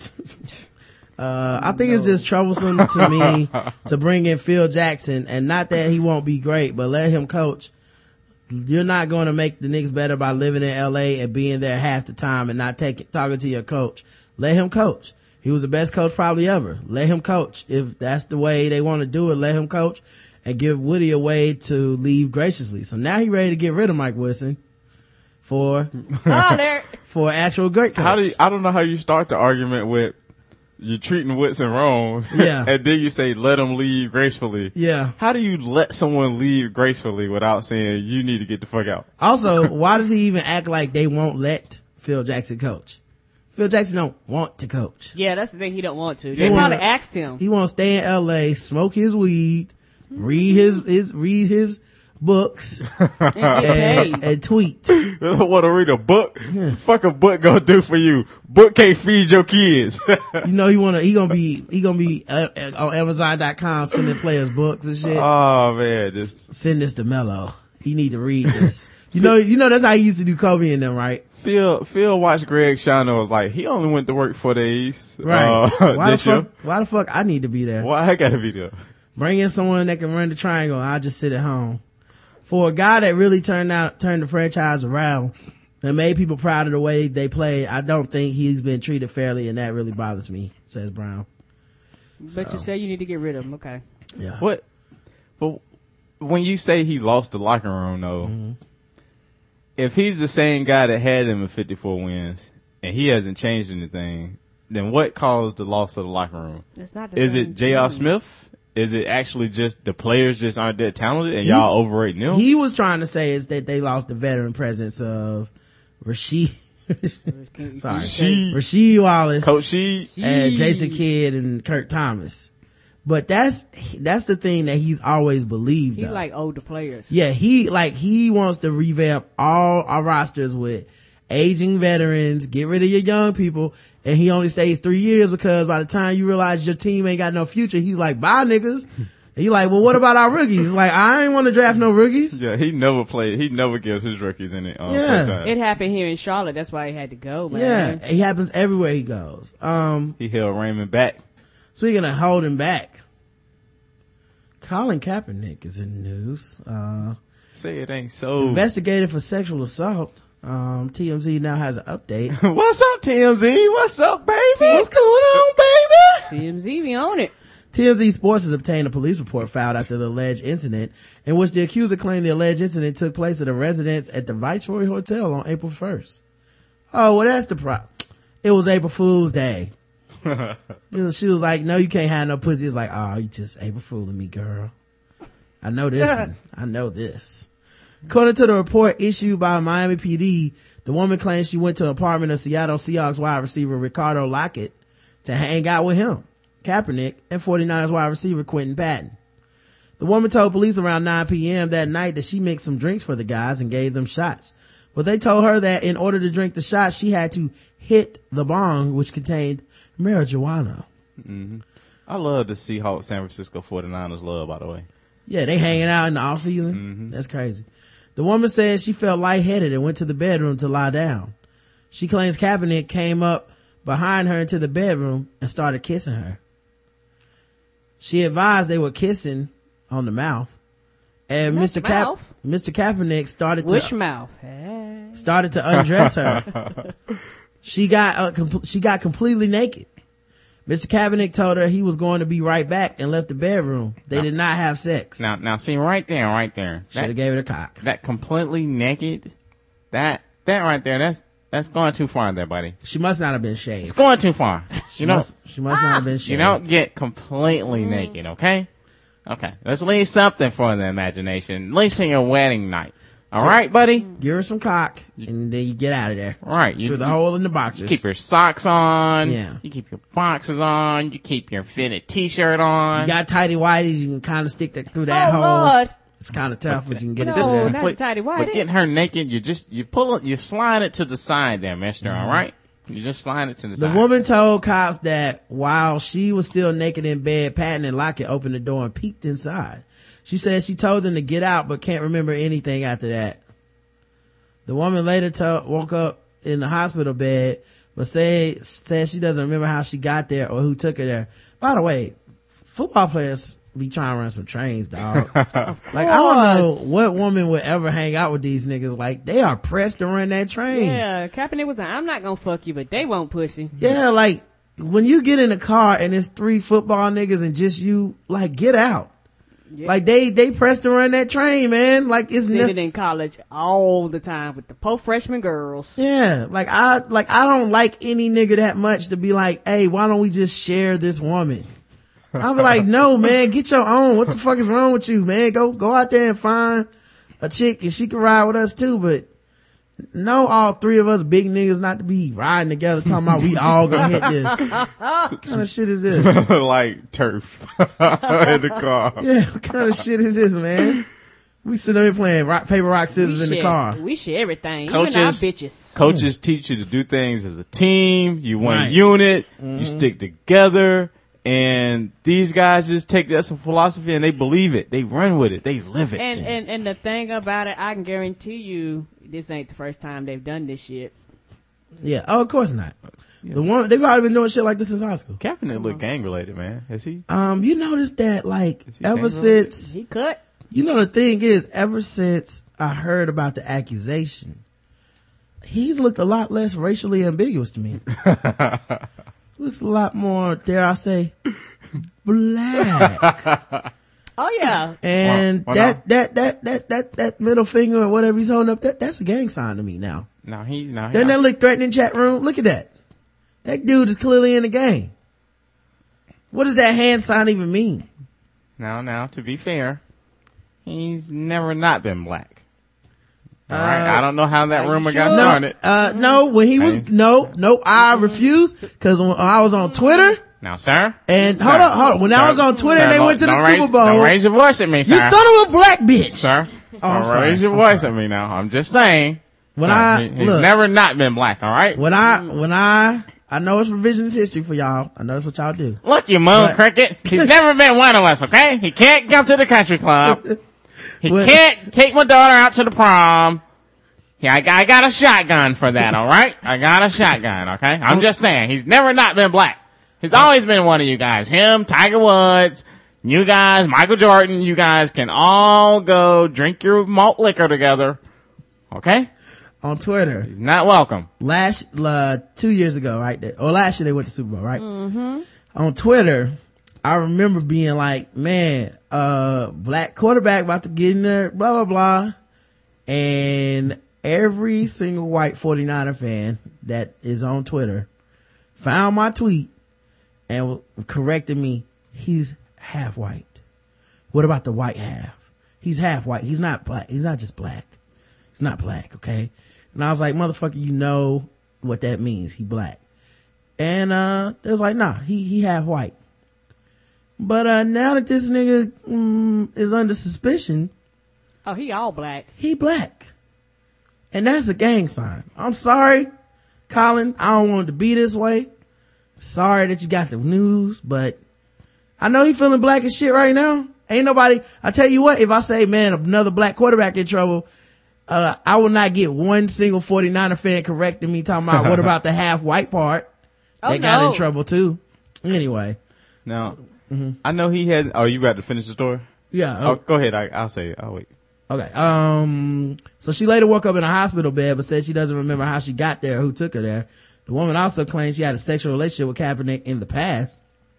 Uh, I think no. it's just troublesome to me to bring in Phil Jackson, and not that he won't be great, but let him coach. You're not going to make the Knicks better by living in L A and being there half the time and not taking, talking to your coach. Let him coach. He was the best coach probably ever. Let him coach. If that's the way they want to do it, let him coach and give Woody a way to leave graciously. So now he's ready to get rid of Mike Woodson for,
oh, there.
for actual great coach.
How do you, I don't know how you start the argument with, you're treating Woodson wrong.
Yeah.
And then you say, let him leave gracefully.
Yeah.
How do you let someone leave gracefully without saying you need to get the fuck out?
Also, why does he even act like they won't let Phil Jackson coach? Phil Jackson don't want to coach.
Yeah, that's the thing. He don't want to.
He
They
wanna,
probably asked him.
He want to stay in L A, smoke his weed, read his, his, read his books, and, and tweet.
Want to read a book? Yeah. Fuck a book gonna do for you. Book can't feed your kids.
You know he wanna, he gonna be, he gonna be uh, on Amazon dot com sending players books and shit.
Oh man, this.
S- send this to Melo. He need to read this. You know, you know that's how he used to do Kobe and them, right?
Phil, Phil watched Greg Schiano was like, he only went to work four days.
Right.
Uh,
why the
this
fuck,
year.
why the fuck I need to be there?
Why I gotta be there?
Bring in someone that can run the triangle. I'll just sit at home. For a guy that really turned out, turned the franchise around and made people proud of the way they play, I don't think he's been treated fairly, and that really bothers me, says Brown.
But
so.
you say you need to get rid of him. Okay.
Yeah.
What? But when you say he lost the locker room, though,
mm-hmm.
if he's the same guy that had him at fifty-four wins and he hasn't changed anything, then what caused the loss of the locker room?
It's not the
Is
same
it J R.
team.
Smith? Is it actually just the players just aren't that talented and y'all
He's,
overrating them?
He was trying to say is that they lost the veteran presence of Rasheed. Sorry.
Sheed.
Rasheed Wallace.
Coach Sheed.
And Jason Kidd and Kurt Thomas. But that's, that's the thing that he's always believed.
He
though.
like older players.
Yeah, he, like, he wants to revamp all our rosters with aging veterans, get rid of your young people, and he only stays three years because by the time you realize your team ain't got no future, he's like, bye niggas. And you like, well, what about our rookies? Like, I ain't want to draft no rookies.
Yeah, he never played. He never gives his rookies any um,
Yeah.
time.
It happened here in Charlotte. That's why he had to go, man.
Yeah, he happens everywhere he goes. Um,
He held Raymond back.
speaking of holding back, Colin Kaepernick is in the news. Uh,
Say it ain't so.
investigated for sexual assault. Um, T M Z now has an update.
What's up, T M Z? What's up, baby?
What's going on, baby?
C M Z be on it.
T M Z Sports has obtained a police report filed after the alleged incident in which the accuser claimed the alleged incident took place at a residence at the Viceroy Hotel on April first. Oh, well, that's the problem. It was April Fool's Day. You know, she was like, no, you can't have no pussy. It's like, oh, you just April Fooling me, girl. I know this one. I know this. According to the report issued by Miami P D, the woman claims she went to an apartment of Seattle Seahawks wide receiver Ricardo Lockett to hang out with him, Kaepernick, and forty-niners wide receiver Quentin Patton. The woman told police around nine p.m. that night that she mixed some drinks for the guys and gave them shots. But they told her that in order to drink the shots, she had to hit the bong, which contained marijuana.
Mm-hmm. I love the Seahawks San Francisco forty-niners love, by the way.
Yeah, they hanging out in the off season.
Mm-hmm.
That's crazy. The woman says she felt lightheaded and went to the bedroom to lie down. She claims Kaepernick came up behind her into the bedroom and started kissing her. She advised they were kissing on the mouth. And
Not
Mister Cap-
mouth.
Mister Kaepernick started
Which
to
mouth? Hey.
started to undress her. She got uh, com- she got completely naked. Mister Kaepernick told her he was going to be right back and left the bedroom. They
No.
did not have sex.
Now, now, see right there, right there.
Should have
That,
gave it a cock.
that completely naked, that, that right there, that's, that's going too far there, buddy.
She must not have been
It's
shaved.
going too far.
She
You know,
must, she must not have been shaved.
you don't get completely naked, okay? Okay. Let's leave something for the imagination. At least for your wedding night. All right, buddy?
Give her some cock, and then you get out of there.
All right. You,
Through the
you-
hole in the
You
boxers.
keep your socks on.
Yeah.
You keep your boxes on. You keep your fitted t-shirt on.
You got tighty whities, you can kind of stick that through that
Oh,
hole.
Lord.
It's kind of tough, but you can get it
No,
through there.
not the tighty whities.
But getting her naked, you just, you pull it, you slide it to the side there, mister,
Mm-hmm.
all right? You just slide it to the,
The
side.
woman told cops that while she was still naked in bed, Patton and Lockett opened the door and peeked inside. She said she told them to get out, but can't remember anything after that. The woman later to- woke up in the hospital bed, but said, said she doesn't remember how she got there or who took her there. By the way, football players be trying to run some trains, dog. Like, I don't know what woman would ever hang out with these niggas. Like, they are pressed to run that train.
Yeah, Kaepernick was like, I'm not gonna fuck you, but they won't pussy.
Yeah, like, when you get in the car and it's three football niggas and just you, like, get out.
Yeah.
Like, they, they pressed to run that train, man. Like, it's
Did
ne-
it in college all the time with the poor freshman girls.
yeah, like, I, like, I don't like any nigga that much to be like, hey, why don't we just share this woman? I'll be like, no, man, get your own. What the fuck is wrong with you, man? Go, go out there and find a chick and she can ride with us too, but no, all three of us big niggas not to be riding together talking about we all gonna hit this. What kind of shit is this?
like turf in the car.
Yeah, what kind of shit is this, man? We sitting there playing rock, paper, rock, scissors
we
in the
share,
car.
We share everything.
Coaches-
Even our bitches.
Coaches teach you to do things as a team. You one
Right.
unit.
Mm-hmm.
You stick together. And these guys just take that as a philosophy and they believe it. They run with it. They live it.
And, and, and the thing about it, I can guarantee you, this ain't the first time they've done this shit.
Yeah, oh, of course not. The one, they've already been doing shit like this since high school.
Kaepernick look gang related, man. Is he?
Um, you notice that, like,
Is he
ever
gang
since,
He cut.
you know, the thing is, ever since I heard about the accusation, he's looked a lot less racially ambiguous to me. Looks a lot more, dare I say, black.
Oh yeah.
And
Well, well,
that, that, that, that, that, that middle finger or whatever he's holding up, that, that's a gang sign to me now.
No, he, no.
Doesn't that look threatening, chat room? Look at that. That dude is clearly in the game. What does that hand sign even mean?
Now, now, to be fair, he's never not been black. All right.
Uh,
I don't know how that rumor got
No,
started.
uh, no, when he was,
Thanks.
no, no, I refused, cause when I was on Twitter,
Now, sir.
and
Sir.
hold on, hold on, when I
Sir.
was on Twitter
Sir,
and they
don't-
went to the
don't
Super
raise-
Bowl,
Don't raise your voice at me, sir.
you son of a black bitch!
Sir.
Oh, I'm
Don't
sorry.
raise your
I'm
voice
sorry.
at me now. I'm just saying.
When
Sir,
I-
he- he's
look.
never not been black, all right?
When I, when I, I know it's revisionist history for y'all, I know that's what y'all do.
Look, you moon
But-
cricket. He's never been one of us, okay? He can't come to the country club. He
But-
can't take my daughter out to the prom. Yeah, I got, I got a shotgun for that, all right? I got a shotgun, okay? I'm just saying, he's never not been black. He's always been one of you guys. Him, Tiger Woods, you guys, Michael Jordan, you guys can all go drink your malt liquor together, okay?
On Twitter,
He's not welcome.
last, uh, two years ago, right? They, or last year they went to Super Bowl, right? Mm-hmm. On Twitter, I remember being like, man, uh, black quarterback about to get in there, blah, blah, blah. And every single white forty-niner fan that is on Twitter found my tweet and corrected me. He's half white. What about the white half? He's half white. He's not black. He's not just black. He's not black, okay? And I was like, motherfucker, you know what that means. He black. And, uh, it was like, nah, he, he half white. But, uh, now that this nigga, mm, is under suspicion,
Oh, he all black.
he black. And that's a gang sign. I'm sorry, Colin. I don't want it to be this way. Sorry that you got the news, but I know he feeling black as shit right now. Ain't nobody, I tell you what, if I say, man, another black quarterback in trouble, uh, I will not get one single forty-niner fan correcting me talking about what about the half white part
Oh,
that got
no.
in trouble too. Anyway,
Now, I know he has, oh, you about to finish the story?
yeah.
Oh, go ahead. I, I'll say it. I'll wait.
Okay. Um, so she later woke up in a hospital bed, but said she doesn't remember how she got there, who took her there. The woman also claims she had a sexual relationship with Kaepernick in the past.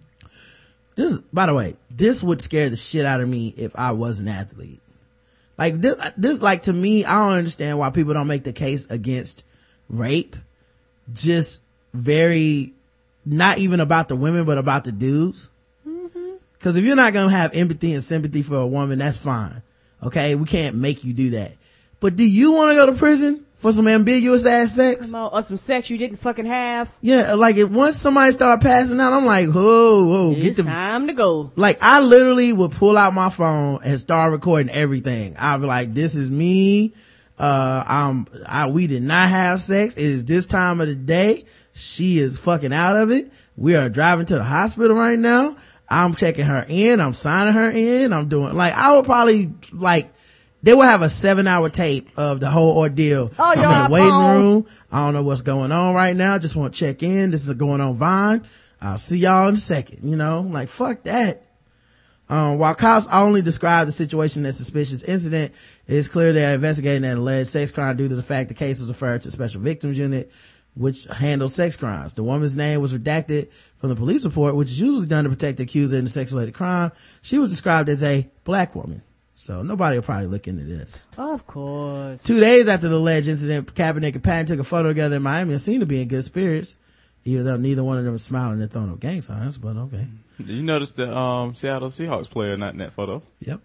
This is, by the way, this would scare the shit out of me if I was an athlete. Like this, this, like to me, I don't understand why people don't make the case against rape. Just very, not even about the women, but about the dudes. Mm-hmm. Cause if you're not gonna have empathy and sympathy for a woman, that's fine. Okay. We can't make you do that. But do you want to go to prison for some ambiguous ass sex?
Come on, or some sex you didn't fucking have?
Yeah, like if once somebody start passing out, I'm like, whoa, whoa,
It's
get the
time to go.
Like I literally would pull out my phone and start recording everything. I'd be like, this is me. Uh, I'm, I, we did not have sex. It is this time of the day. She is fucking out of it. We are driving to the hospital right now. I'm checking her in. I'm signing her in. I'm doing like, I would probably like, they will have a seven hour tape of the whole ordeal.
Oh,
I'm
you're
in the waiting
phone.
room. I don't know what's going on right now. Just want to check in. This is going on Vine. I'll see y'all in a second. You know, like fuck that. Um, while cops only described the situation as suspicious incident, it is clear they are investigating an alleged sex crime due to the fact the case was referred to Special Victims Unit, which handles sex crimes. The woman's name was redacted from the police report, which is usually done to protect the accuser in a sex-related crime. She was described as a black woman. So nobody will probably look into this.
Of course.
Two days after the alleged incident, Kaepernick and Patton took a photo together in Miami and seemed to be in good spirits, even though neither one of them was smiling and throwing up gang signs, but okay.
Did you notice the um, Seattle Seahawks player not in that photo?
Yep.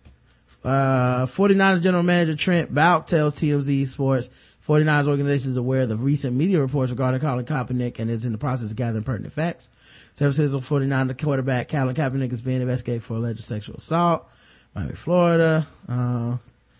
Uh, 49ers general manager Trent Baalk tells T M Z Sports 49ers organization is aware of the recent media reports regarding Colin Kaepernick and is in the process of gathering pertinent facts. San Francisco 49ers quarterback Colin Kaepernick is being investigated for alleged sexual assault. Miami, Florida. Uh,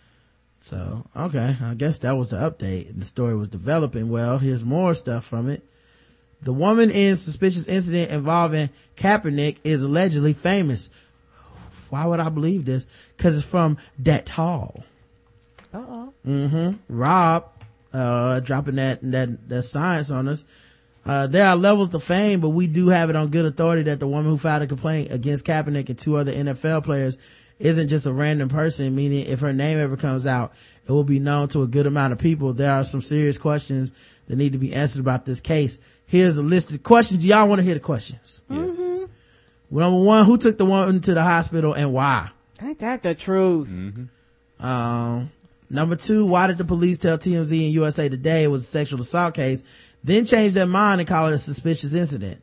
so, okay. I guess that was the update. The story was developing well. Here's more stuff from it. The woman in suspicious incident involving Kaepernick is allegedly famous. Why would I believe this? Cause it's from that tall.
Uh-oh.
Mm-hmm. Rob, uh, dropping that, that, that science on us. Uh, there are levels to fame, but we do have it on good authority that the woman who filed a complaint against Kaepernick and two other N F L players isn't just a random person, meaning if her name ever comes out, it will be known to a good amount of people. There are some serious questions that need to be answered about this case. Here's a list of questions. Y'all want to hear the questions?
Mm-hmm.
Number one, who took the woman to the hospital and why?
Ain't that the truth?
Mm-hmm.
Um, number two, why did the police tell T M Z and U S A Today it was a sexual assault case, then change their mind and call it a suspicious incident?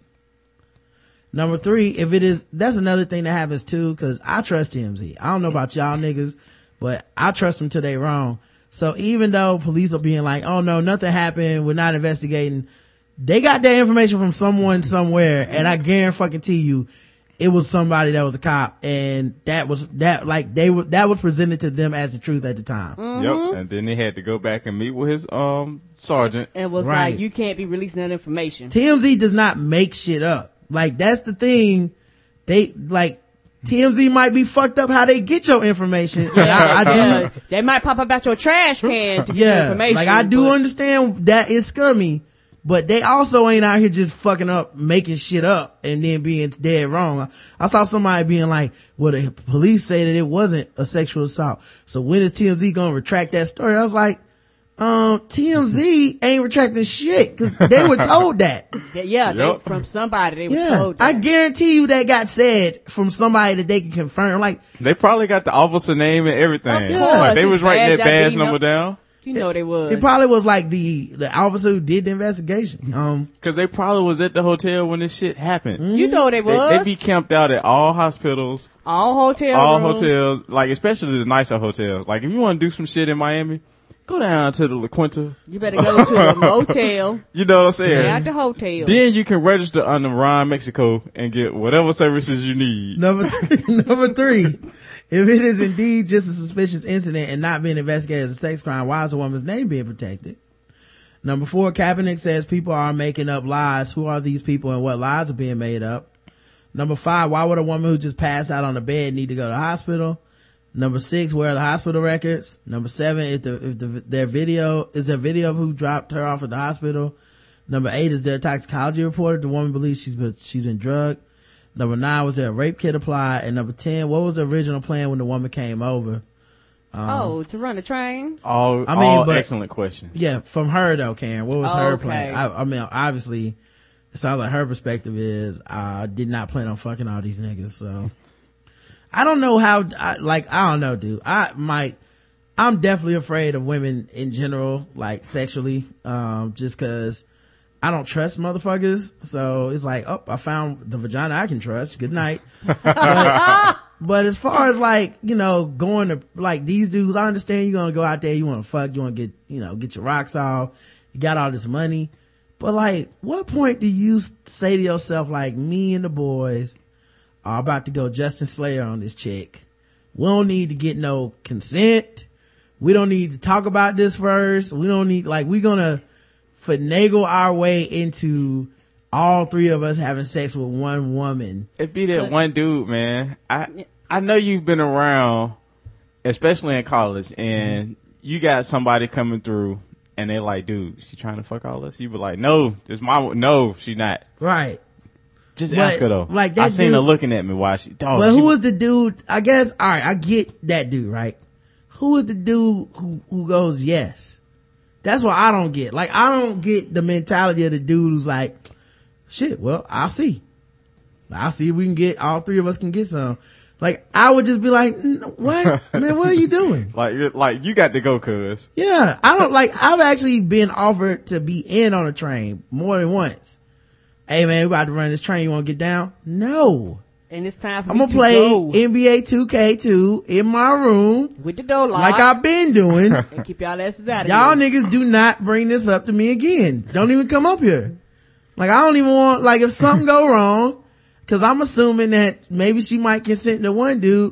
Number three, if it is, that's another thing that happens too, cause I trust T M Z. I don't know about y'all niggas, but I trust them till they wrong. So even though police are being like, oh no, nothing happened, we're not investigating, they got that information from someone somewhere, and I guarantee you, it was somebody that was a cop, and that was, that, like, they were, that was presented to them as the truth at the time.
Mm-hmm.
Yep. And then they had to go back and meet with his um sergeant.
And was
Right.
like, you can't be releasing that information.
T M Z does not make shit up. Like, that's the thing. They, like, T M Z might be fucked up how they get your information. And I, I do,
Uh, they might pop up out your trash can to get your
yeah,
information.
like I do
but-
understand that it's scummy, but they also ain't out here just fucking up, making shit up and then being dead wrong. I saw somebody being like, well, the police say that it wasn't a sexual assault. So when is T M Z gonna retract that story? I was like, um, T M Z ain't retracting shit cause they were told that.
That- yeah, they,
Yep.
from somebody they were
Yeah.
told.
I
That.
guarantee you that got said from somebody that they can confirm. Like,
They probably got the officer name and everything.
Of
Like, they
course,
was
his
writing
badge
their badge
I D
number
num-
down.
You know they was.
it probably was like the, the officer who did the investigation. Um,
Cause they probably was at the hotel when this shit happened.
you know they
They,
was.
they be camped out at all hospitals,
all hotel
all
rooms.
hotels, like especially the nicer hotels. Like if you want to do some shit in Miami, go down to the La Quinta.
You better go to a motel.
You know what I'm saying?
Stay at the hotel.
Then you can register under Ryan Mexico and get whatever services you need.
Number th- number three, if it is indeed just a suspicious incident and not being investigated as a sex crime, why is a woman's name being protected? Number four, Kaepernick says people are making up lies. Who are these people and what lies are being made up? Number five, why would a woman who just passed out on the bed need to go to the hospital? Number six, where are the hospital records? Number seven, if the, if the, their video, is there video of who dropped her off at the hospital? Number eight, is there a toxicology report? The woman believes she's been, she's been drugged. Number nine, was there a rape kit applied? And number ten, what was the original plan when the woman came over? Um,
Oh, to run a train?
All,
I mean,
all
but-
excellent questions.
Yeah, from her though, Karen. What was her
Okay.
plan? I, I mean, obviously, it sounds like her perspective is I did not plan on fucking all these niggas. So I don't know how. I, like I don't know, dude. I might. I'm definitely afraid of women in general, like sexually, um, just because I don't trust motherfuckers. So it's like, oh, I found the vagina I can trust. Good night. but, but as far as like, you know, going to like these dudes, I understand you're gonna go out there, you want to fuck, you want to get, you know, get your rocks off. You got all this money. But like, what point do you say to yourself, like, me and the boys are about to go Justin Slayer on this chick. We don't need to get no consent. We don't need to talk about this first. We don't need, like, we're gonna finagle our way into all three of us having sex with one woman.
It be that one dude, man. I I know you've been around, especially in college, and you got somebody coming through, and they're like, "Dude, she trying to fuck all us?" You be like, "No, this my no, she not."
Right.
Just
But,
ask her though.
like, that
I seen
dude-
her looking at me while she. Dog,
Well,
she
who was the dude? I guess, alright, I get that dude, right? Who is the dude who, who goes yes? That's what I don't get. Like, I don't get the mentality of the dude who's like, shit, well, I'll see. I'll see if we can get, all three of us can get some. Like, I would just be like, "N- what? Man, what are you doing?
like you're, like you got to go, cuz.
Yeah, I don't, like, I've actually been offered to be in on a train more than once. Hey man, we about to run this train, you wanna get down? No.
And it's time for
I'm
me
gonna
to
play
go
N B A two K two in my room,
with the door locked
like I've been doing.
and keep y'all asses out of
Y'all
here.
niggas do not bring this up to me again. Don't even come up here. Like, I don't even want, like, if something go wrong, cause I'm assuming that maybe she might consent to one dude.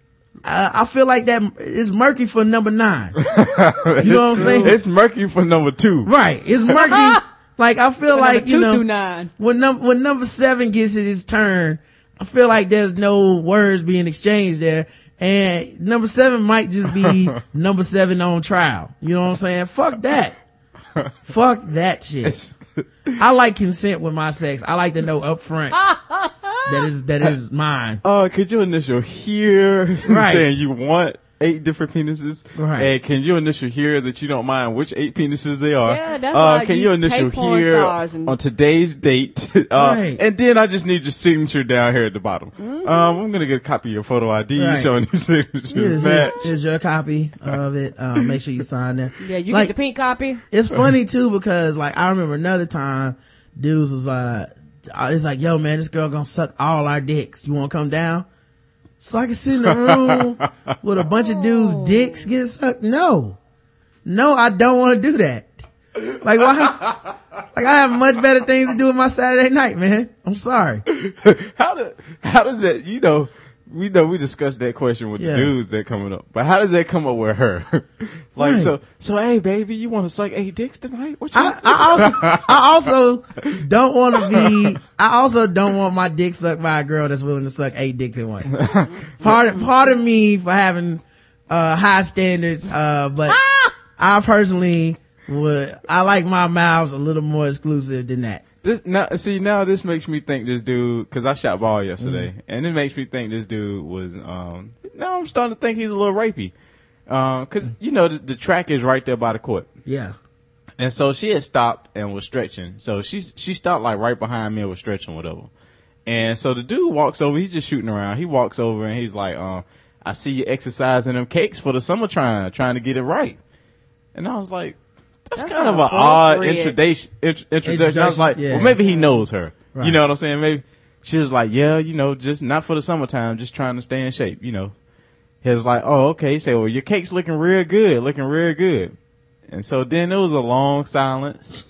Uh, I feel like that is murky for number nine. You know what I'm saying?
It's murky for number two.
Right. It's murky. Like, I feel
Number
like, you
two
know,
through nine.
when num- when number seven gets his turn, I feel like there's no words being exchanged there. And number seven might just be number seven on trial. You know what I'm saying? Fuck that. Fuck that shit. I like consent with my sex. I like to know up front that is, that is mine.
Uh, could you initial here
Right.
saying you want eight different penises?
Right.
And can you initial here that you don't mind which eight penises they are?
Yeah, that's
uh,
why
can
you
you initial
pay porn
here
stars and-
on today's date? uh,
Right.
And then I just need your signature down here at the bottom. Um, I'm gonna get a copy of your photo I D
Right.
showing your signature
Here's,
match.
here's your copy of it. Uh, make sure you sign there.
Yeah, you
Like,
get the pink copy.
it's funny too because like I remember another time dudes was uh it's like, yo man, this girl gonna suck all our dicks. You wanna come down? So I can sit in the room with a bunch of dudes' dicks getting sucked? No. No, I don't wanna do that. Like why? Like I have much better things to do with my Saturday night, man. I'm sorry.
How do, how does that, you know, we know we discussed that question with
Yeah.
the dudes that coming up, but how does that come up with her? like,
Right.
so, so, hey baby, you want to suck eight dicks tonight? What you,
I, I also, I also don't want to be, I also don't want my dick sucked by a girl that's willing to suck eight dicks at once. Pardon, pardon me for having, uh, high standards, uh, but I personally would, I like my mouths a little more exclusive than that.
This now, see now this makes me think this dude, cause I shot ball yesterday, and it makes me think this dude was. Um, now I'm starting to think he's a little rapey, uh, cause you know the, the track is right there by the court,
Yeah.
and so she had stopped and was stretching. So she she stopped like right behind me and was stretching whatever, and so the dude walks over. He's just shooting around. He walks over and he's like, um, "I see you exercising them cakes for the summer trying trying to get it right," and I was like. That's,
That's
kind of an odd
inappropriate.
introduction. Int- introduction. I was like,
yeah.
well, maybe he knows her.
Right.
You know what I'm saying? Maybe she was like, yeah, you know, just not for the summertime, just trying to stay in shape. You know, he was like, oh, okay. He said, well, your cake's looking real good, looking real good. And so then there was a long silence.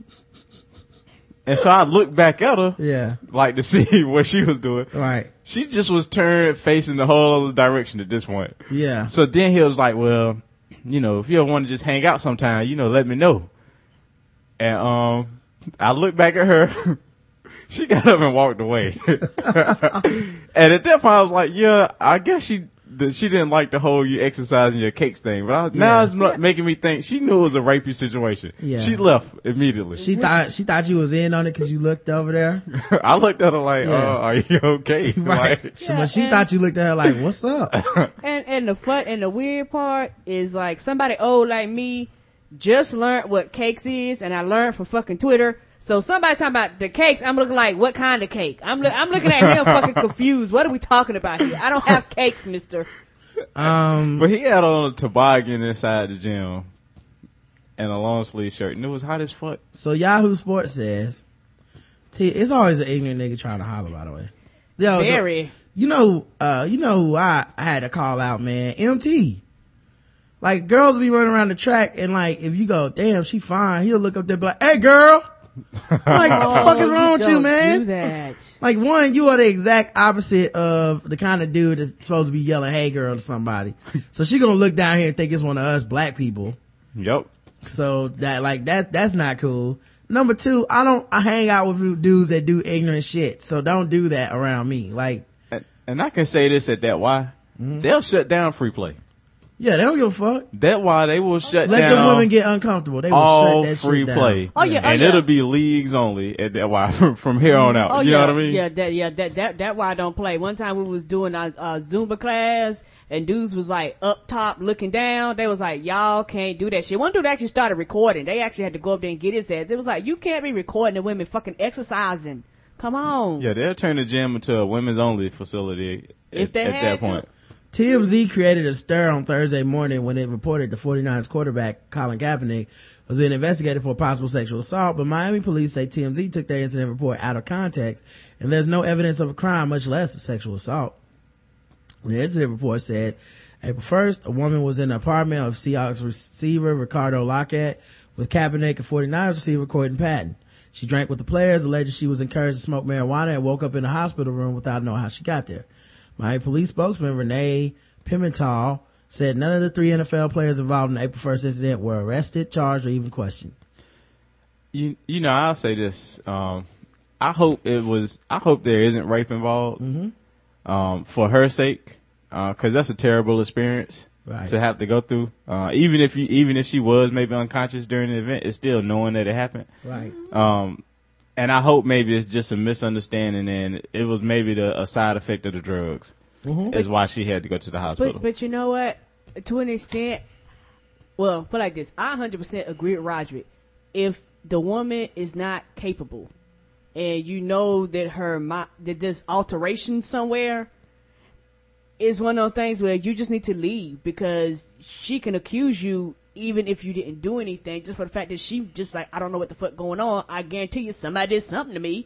And so I looked back at her,
Yeah.
like to see what she was doing.
Right.
She just was turned facing the whole other direction at this point.
Yeah.
So then he was like, well, you know, if you ever want to just hang out sometime, you know, let me know. And, um, I looked back at her. She got up and walked away. And at that point I was like, yeah, I guess she the, she didn't like the whole you exercising your cakes thing, but I, now
Yeah.
it's not making me think she knew it was a rapey situation.
Yeah.
She left immediately.
She thought she thought you was in on it because you looked over there,
I looked at her like,
Yeah.
uh, "Are you okay?"
right?
Like,
So,
Yeah,
but she
and-
thought you looked at her like, "What's up?"
And and the fun and the weird part is like somebody old like me just learned what cakes is, and I learned from fucking Twitter. So somebody talking about the cakes, I'm looking like, what kind of cake? I'm look, I'm looking at him fucking confused. What are we talking about here? I don't have cakes, Mister.
Um,
but he had on a toboggan inside the gym and a long sleeve shirt, and it was hot as fuck.
so Yahoo Sports says, T, it's always an ignorant nigga trying to holler. By the way, Yo, the-
Very.
you know, uh, you know who I, I had to call out, man? M T. Like, girls be running around the track, and like, if you go, damn, she fine, he'll look up there and be like, hey girl! Like, what the fuck is wrong with you,
don't
man?
Do that.
Like, one, you are the exact opposite of the kind of dude that's supposed to be yelling, hey girl, to somebody. So she gonna look down here and think it's one of us black people.
Yep.
So that, like, that, that's not cool. Number two, I don't, I hang out with dudes that do ignorant shit. So don't do that around me. Like,
And, and I can say this at that Y,
Mm-hmm.
they'll shut down free play.
yeah, they don't give a fuck.
That Y, they will shut
Let
down
the women get uncomfortable. They will
all
shut that
free
shit down.
play.
Oh, yeah, oh,
and
yeah.
it'll be leagues only at that Y from, from here on out.
Oh
you
yeah,
know what I mean?
yeah, that yeah, that that that why I don't play. One time we was doing a, a Zumba class, and dudes was like up top looking down. They was like, y'all can't do that shit. One dude actually started recording. They actually had to go up there and get his ass. It was like, you can't be recording the women fucking exercising. Come on.
Yeah, they'll turn the gym into a women's only facility
If
at,
they
at
had
that
to.
point.
T M Z created a stir on Thursday morning when it reported the 49ers quarterback Colin Kaepernick was being investigated for possible sexual assault, but Miami police say T M Z took their incident report out of context and there's no evidence of a crime, much less a sexual assault. The incident report said April first, a woman was in the apartment of Seahawks receiver Ricardo Lockett with Kaepernick and 49ers receiver Cortland Patton. She drank with the players, alleged she was encouraged to smoke marijuana, and woke up in a hospital room without knowing how she got there. Miami police spokesman Renee Pimental said none of the three N F L players involved in the April first incident were arrested, charged, or even questioned.
You you know, I'll say this. Um, I hope it was. I hope there isn't rape involved.
Mm-hmm.
Um, for her sake, because uh, that's a terrible experience
Right.
to have to go through. Uh, even if you, even if she was maybe unconscious during the event, it's still knowing that it happened.
Right.
Um, and I hope maybe it's just a misunderstanding, and it was maybe the a side effect of the drugs.
Mm-hmm.
Is why she had to go to the hospital.
But but you know what? To an extent, well, put like this, I one hundred percent agree with Roderick. If the woman is not capable, and you know that her mi- that there's alteration somewhere, it's one of those things where you just need to leave, because she can accuse you even if you didn't do anything, just for the fact that she just like, I don't know what the fuck going on. I guarantee you somebody did something to me.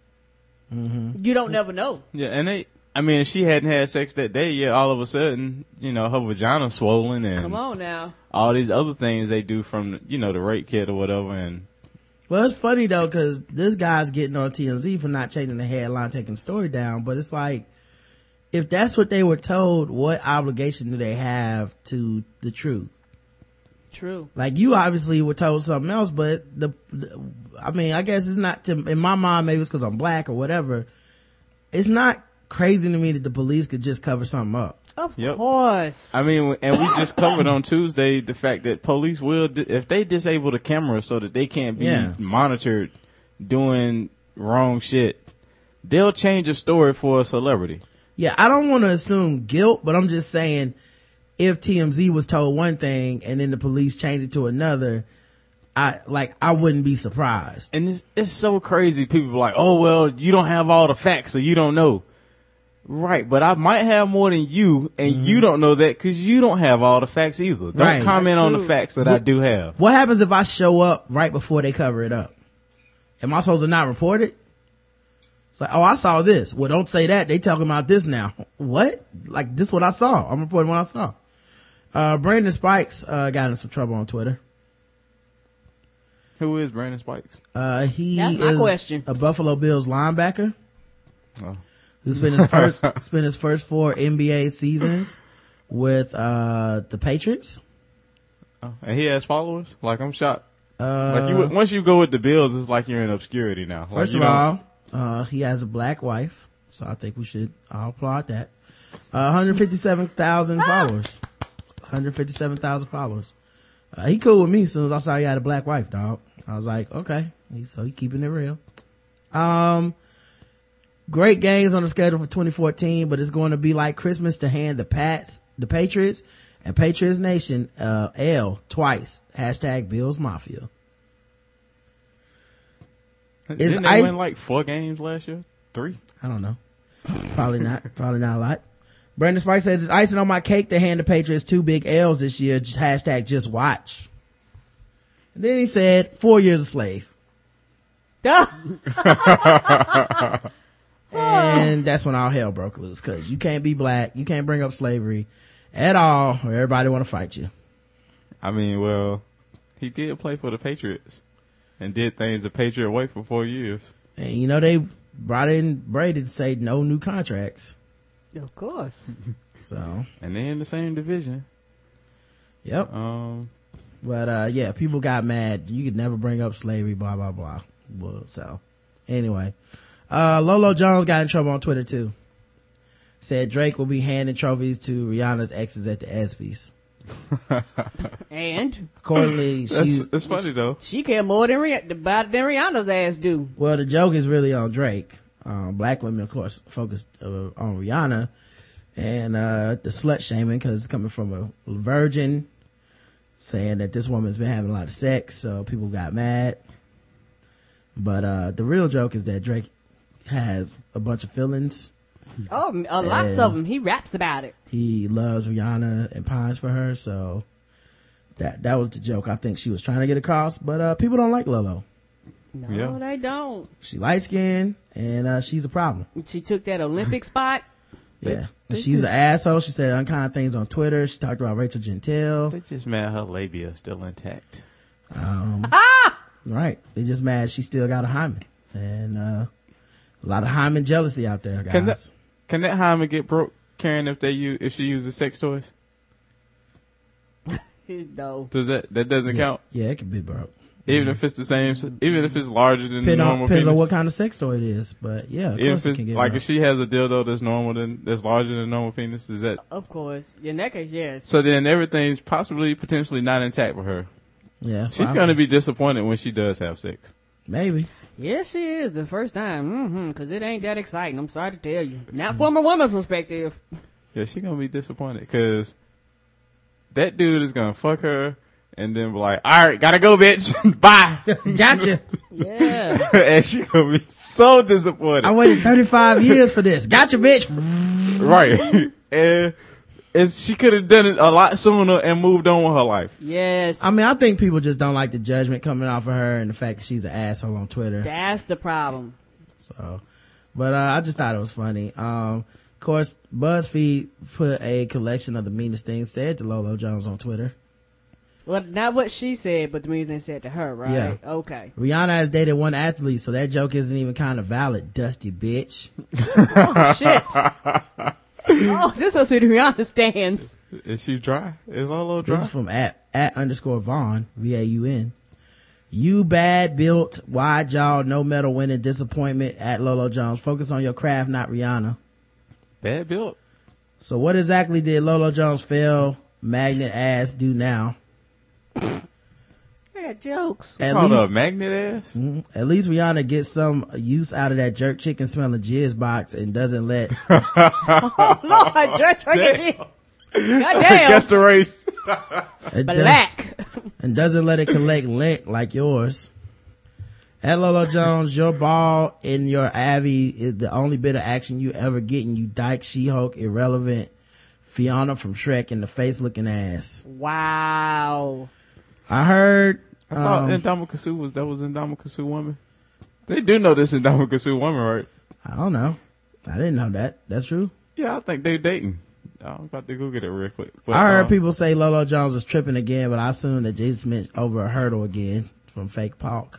Mm-hmm. You don't never know.
Yeah, and they. I mean, if she hadn't had sex that day, yeah, all of a sudden, you know, her vagina swollen and
Come on now.
all these other things they do from, you know, the rape kit or whatever. And
Well, it's funny though, cause this guy's getting on T M Z for not changing the headline, taking the story down, but it's like, if that's what they were told, what obligation do they have to the truth?
True.
Like, you obviously were told something else, but the, the I mean, I guess it's not to, in my mind, maybe it's cause I'm black or whatever. It's not crazy to me that the police could just cover something up.
Of
Yep.
course.
I mean, and we just covered on Tuesday the fact that police will, di- if they disable the camera so that they can't be
Yeah.
monitored doing wrong shit, they'll change a story for a celebrity.
Yeah, I don't want to assume guilt, but I'm just saying, if T M Z was told one thing and then the police changed it to another, I, like, I wouldn't be surprised.
And it's, it's so crazy. People are like, oh, well, you don't have all the facts, so you don't know. Right, but I might have more than you, and
Mm-hmm.
you don't know that because you don't have all the facts either. Don't
Right.
comment
That's
on the
true.
facts that I do have.
What happens if I show up right before they cover it up? Am I supposed to not report it? It's like, oh, I saw this. Well, don't say that. They talking about this now. What? Like, this is what I saw. I'm reporting what I saw. Uh, Brandon Spikes, uh, got in some trouble on Twitter.
Who is Brandon Spikes?
Uh, he
That's my
is
question.
a Buffalo Bills linebacker.
Oh.
Who spent his first, spent his first four N B A seasons with, uh, the Patriots.
Oh, and he has followers? Like, I'm shocked.
Uh,
Like, you, once you go with the Bills, it's like you're in obscurity now. Like,
First
you
of
don't-
all, uh, he has a black wife, so I think we should all applaud that. Uh, one hundred fifty-seven thousand followers. one hundred fifty-seven thousand followers. Uh, he cool with me as soon as I saw he had a black wife, dog. I was like, okay. He, so he keeping it real. Um, great games on the schedule for twenty fourteen, but it's going to be like Christmas to hand the Pats, the Patriots, and Patriots Nation, uh, L twice. Hashtag Bills Mafia.
Didn't they
ice-
win like four games last year? Three?
I don't know. Probably not. Probably not a lot. Brandon Spike says, it's icing on my cake to hand the Patriots two big L's this year. Just hashtag just watch. And then he said, four years a slave.
Duh.
And that's when all hell broke loose, cause you can't be black. You can't bring up slavery at all, or everybody want to fight you.
I mean, well, he did play for the Patriots and did things the Patriot way for four years.
And you know, they brought in Brady to say no new contracts.
Of course.
So,
And they're in the same division.
yep.
Um,
But, uh, yeah, people got mad. You could never bring up slavery, blah, blah, blah. Well, so, anyway. Uh, Lolo Jones got in trouble on Twitter, too. Said Drake will be handing trophies to Rihanna's exes at the ESPYs.
And
Accordingly,
that's,
she's,
that's funny though.
she care more than, Rih- about it than Rihanna's ass do.
well, the joke is really on Drake. Um, black women, of course, focused uh, on Rihanna and, uh, the slut shaming, cause it's coming from a virgin saying that this woman's been having a lot of sex, so people got mad. But, uh, the real joke is that Drake has a bunch of feelings.
Oh, a lots
And-
of them. He raps about it.
He loves Rihanna and pines for her, so that, that was the joke I think she was trying to get across. But, uh, people don't like Lolo.
No,
Yeah.
they don't.
She light skinned and, uh, she's a problem.
She took that Olympic spot.
Yeah.
They
And she's
just-
an asshole. She said unkind things on Twitter. She talked about Rachel Gentile.
They just mad her labia still intact.
Um, right. They just mad she still got a hymen. And, uh, a lot of hymen jealousy out there, guys.
Can that, can that hymen get broke, Karen, if they use, if she uses sex toys?
No.
Does that, that doesn't
yeah.
count?
Yeah, it can be broke.
Even if it's the same, even if it's larger than the
Depends on,
normal
depends on
penis?
what kind of sex toy it is. But yeah, of
Even
course
if
it can
it's,
get
like
broke.
if she has a dildo that's normal than, that's larger than normal penis, is that,
Of course. In that case, yes.
so then everything's possibly, potentially not intact for her.
Yeah.
She's
well,
gonna be disappointed when she does have sex.
Maybe.
Yes, she is the first time. Mm-hmm. Cause it ain't that exciting. I'm sorry to tell you. Not from a woman's perspective.
Yeah, she's gonna be disappointed cause that dude is gonna fuck her and then be like, alright, gotta go bitch, bye.
Gotcha.
Yeah.
And she gonna be so disappointed.
I waited thirty-five years for this. Gotcha, bitch.
Right. and, and she could have done it a lot sooner and moved on with her life.
Yes.
I mean, I think people just don't like the judgment coming off of her and the fact that she's an asshole on Twitter.
That's the problem.
So, but, uh, I just thought it was funny. Um, of course, BuzzFeed put a collection of the meanest things said to Lolo Jones on Twitter.
Well, not what she said, but the mean they said to her, right?
Yeah.
Okay.
Rihanna has dated one athlete, so that joke isn't even kind of valid, dusty bitch.
Oh, shit. Oh, this is who Rihanna stands.
Is she dry? Is Lolo dry?
This is from at, at underscore Vaughn, V A U N. You bad built, wide jaw, no medal winning disappointment at Lolo Jones. Focus on your craft, not Rihanna.
Bad built.
So what exactly did Lolo Jones fail magnet ass do now?
Yeah, jokes.
At
Called a
least,
magnet ass?
Mhm. At least Rihanna gets some use out of that jerk chicken smelling jizz box and doesn't let,
Oh, Lord, Drake Drake God damn.
Guess the race.
it does-
Black.
and doesn't let it collect lint like yours. At Lolo Jones, your ball in your Abby is the only bit of action you ever get, and you dyke, She-Hulk, irrelevant, Fiona from Shrek in the face looking ass.
Wow.
I heard,
I thought
um,
Indomitisu was, that was Indomitisu woman. They do know this Indomitisu woman, right?
I don't know. I didn't know that. That's true.
Yeah, I think they dating. I'm about to go get it real quick. But,
I heard
uh,
people say Lolo Jones was tripping again, but I assume that they just meant over a hurdle again from fake Pauk.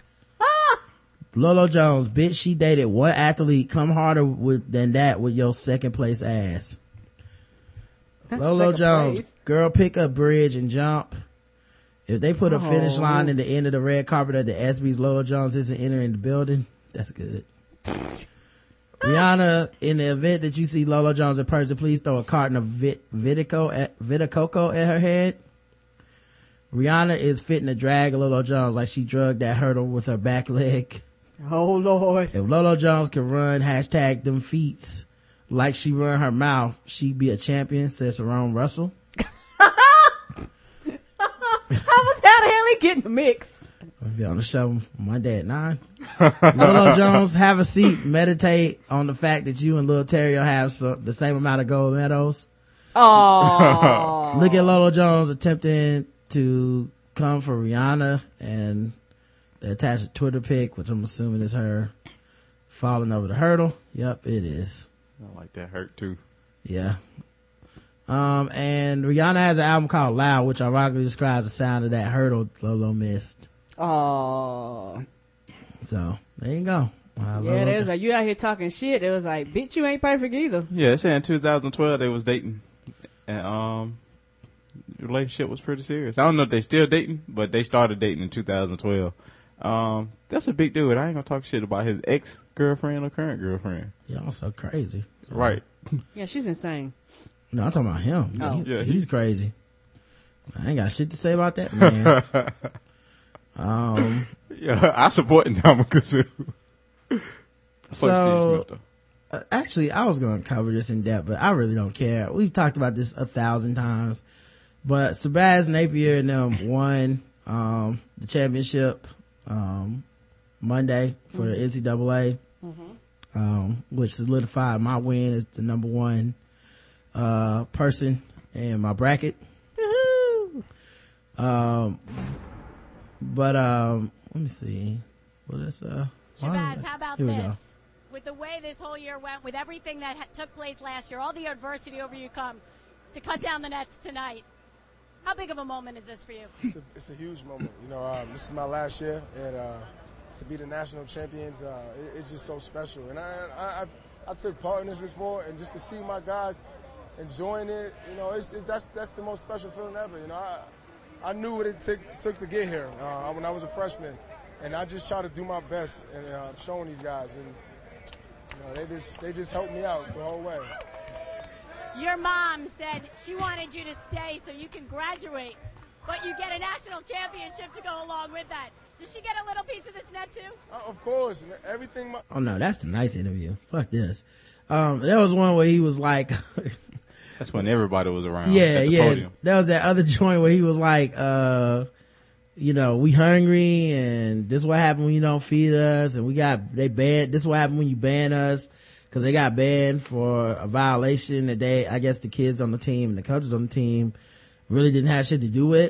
Lolo Jones, bitch, she dated what athlete? Come harder with than that with your second place ass. Lolo
Second
Jones,
place.
girl, pick up bridge and jump. If they put a finish
Oh.
line in the end of the red carpet at the ESPYs, Lolo Jones isn't entering the building. That's good. Rihanna, in the event that you see Lolo Jones in person, please throw a carton of Vit, Vitico at, Viticoco at her head. Rihanna is fitting to drag Lolo Jones like she drugged that hurdle with her back leg.
Oh, Lord.
If Lolo Jones could run hashtag them feets like she run her mouth, she'd be a champion, says Saron Russell.
How was how the hell he getting the mix?
I'll be on the show Monday at nine. Lolo Jones, have a seat, meditate on the fact that you and Lil Terrio have so, the same amount of gold medals.
Oh.
Look at Lolo Jones attempting to come for Rihanna, and they attach a Twitter pic, which I'm assuming is her falling over the hurdle. Yep, it is.
I like that hurt too.
Yeah. Um, and Rihanna has an album called Loud, which ironically describes the sound of that hurdle Lolo missed.
Oh.
So, there you go. Uh,
Yeah, it was like, you out here talking shit. It was like, bitch, you ain't perfect either.
Yeah, they said in two thousand twelve they was dating, and um, the relationship was pretty serious. I don't know if they still dating, but they started dating in two thousand twelve. Um, that's a big dude. I ain't gonna talk shit about his ex girlfriend or current girlfriend.
Y'all so crazy.
Right.
Yeah, she's insane.
No, I'm talking about him.
Oh.
He-
Yeah,
he's
he-
crazy. I ain't got shit to say about that man. um,
Yeah, I support Ndamukong Suh.
So, uh, actually, I was going to cover this in depth, but I really don't care. We've talked about this a thousand times. But Shabazz Napier and them won um, the championship um, Monday for mm-hmm. the N C double A, mm-hmm. um, which solidified my win as the number one uh, person in my bracket. Um, but um, let me see. What is uh?
Shabazz, how about
Here we
this?
go.
With the way this whole year went, with everything that ha- took place last year, all the adversity over you come to cut down the nets tonight. How big of a moment is this for you?
It's a, it's a huge moment. You know, um, this is my last year, and uh, to be the national champions, uh, it, it's just so special. And I, I, I, I took part in this before, and just to see my guys enjoying it, you know, it's, it's, that's that's the most special feeling ever. You know, I, I knew what it took, took to get here uh, when I was a freshman, and I just try to do my best and uh, showing these guys, and you know, they just they just helped me out the whole way.
Your mom said she wanted you to stay so you can graduate, but you get a national championship to go along with that. Does she get a little piece of this net too?
Uh, of course, everything. My-
oh no, that's the nice interview. Fuck this. Um, there was one where he was like.
That's when everybody was around.
Yeah,
at the
yeah.
podium.
There was that other joint where he was like, uh, you know, we hungry, and this is what happened when you don't feed us, and we got, they banned, this is what happened when you ban us, cause they got banned for a violation that they, I guess the kids on the team and the coaches on the team really didn't have shit to do with.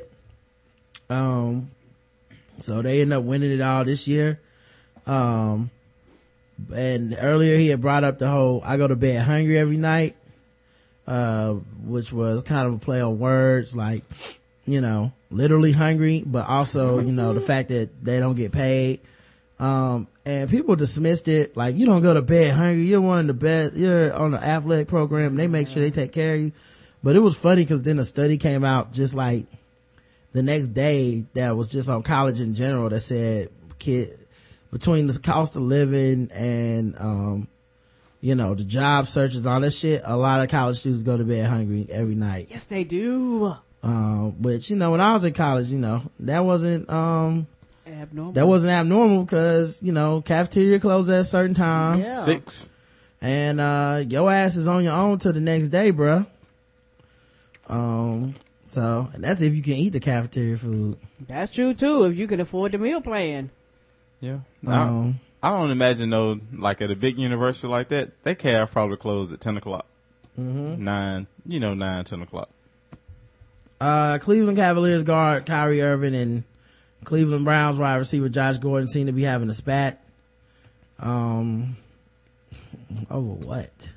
Um, so they ended up winning it all this year. Um, and earlier he had brought up the whole, I go to bed hungry every night. Uh, which was kind of a play on words, like, you know, literally hungry, but also, you know, the fact that they don't get paid. Um, and people dismissed it, like, you don't go to bed hungry, you're one of the best, you're on the athletic program, they make sure they take care of you. But it was funny because then a study came out just like the next day that was just on college in general that said, kid, between the cost of living and, um, you know, the job searches, all that shit, a lot of college students go to bed hungry every night.
Yes, they do.
Um, which, you know, when I was in college, you know, that wasn't, um,
abnormal.
That wasn't abnormal because, you know, cafeteria closed at a certain time.
Yeah.
Six.
And, uh, your ass is on your own till the next day, bruh. Um, so, and that's if you can eat the cafeteria food.
That's true too, if you can afford the meal plan.
Yeah.
Um,
I don't imagine though, like at a big university like that, they can probably close at ten o'clock. Mm-hmm. Nine, you know, nine, ten o'clock.
Uh, Cleveland Cavaliers guard Kyrie Irving and Cleveland Browns wide receiver Josh Gordon seem to be having a spat. Um, over what?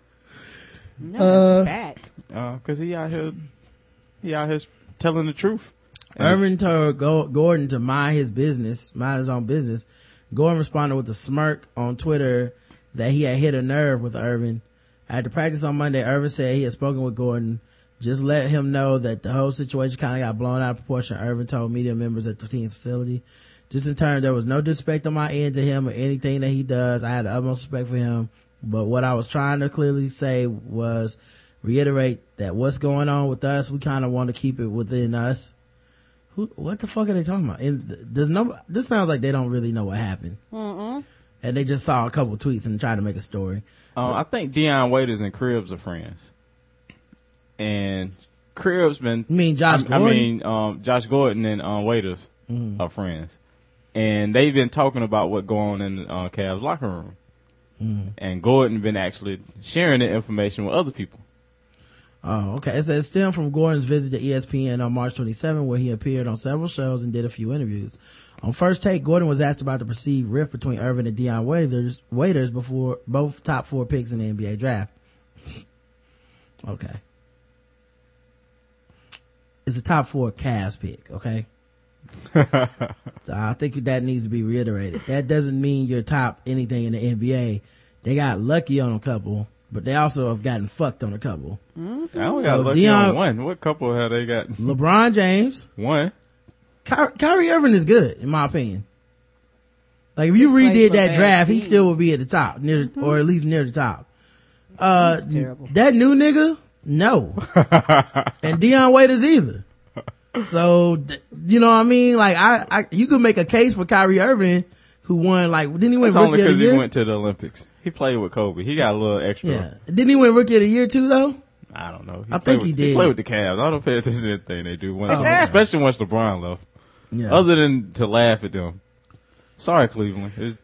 No,
Uh,
spat.
Uh, cause he out here, he out here telling the truth. And
Irving told Go- Gordon to mind his business, mind his own business. Gordon responded with a smirk on Twitter that he had hit a nerve with Irving. After practice on Monday, Irving said he had spoken with Gordon. Just let him know that the whole situation kind of got blown out of proportion, Irving told media members at the team's facility. Just in turn, there was no disrespect on my end to him or anything that he does. I had the utmost respect for him. But what I was trying to clearly say was reiterate that what's going on with us, we kind of want to keep it within us. Who, what the fuck are they talking about? And there's no, this sounds like they don't really know what happened. Mm-mm. And they just saw a couple tweets and tried to make a story.
Uh, I think Deion Waiters and Cribbs are friends. And Cribbs been.
You mean Josh
I,
Gordon?
I mean, um, Josh Gordon and um, Waiters mm. are friends. And they've been talking about what going on in the uh, Cavs locker room. Mm. And Gordon been actually sharing the information with other people.
Oh, okay. It says stem from Gordon's visit to E S P N on March twenty-seventh, where he appeared on several shows and did a few interviews. On First Take, Gordon was asked about the perceived rift between Irvin and Deion Waiters, Waiters before both top four picks in the N B A draft. Okay. It's a top four Cavs pick, okay? So I think that needs to be reiterated. That doesn't mean you're top anything in the N B A. They got lucky on a couple, but they also have gotten fucked on a couple.
Mm-hmm. I only
so
got lucky
Deion,
on one. What couple have they got?
LeBron James.
One.
Ky- Kyrie Irving is good, in my opinion. Like, if you
Just
redid that
bad
draft, he
team.
still would be at the top, near,
Mm-hmm.
or at least near the top. Uh,
That's terrible.
that new nigga, no. And Deion Waiters either. So, th- you know what I mean? Like, I, I, you could make a case for Kyrie Irving, who won, like, didn't he win
That's only
Rookie of the
because he
Year?
went to the Olympics. He played with Kobe. He got a little extra.
Yeah. Didn't he win Rookie of the Year too, though?
I don't know. He
I
played
think
with,
he did.
He played with the Cavs. I don't pay attention to anything they do, once,
Oh, okay.
especially once LeBron left.
Yeah.
Other than to laugh at them. Sorry, Cleveland. It's,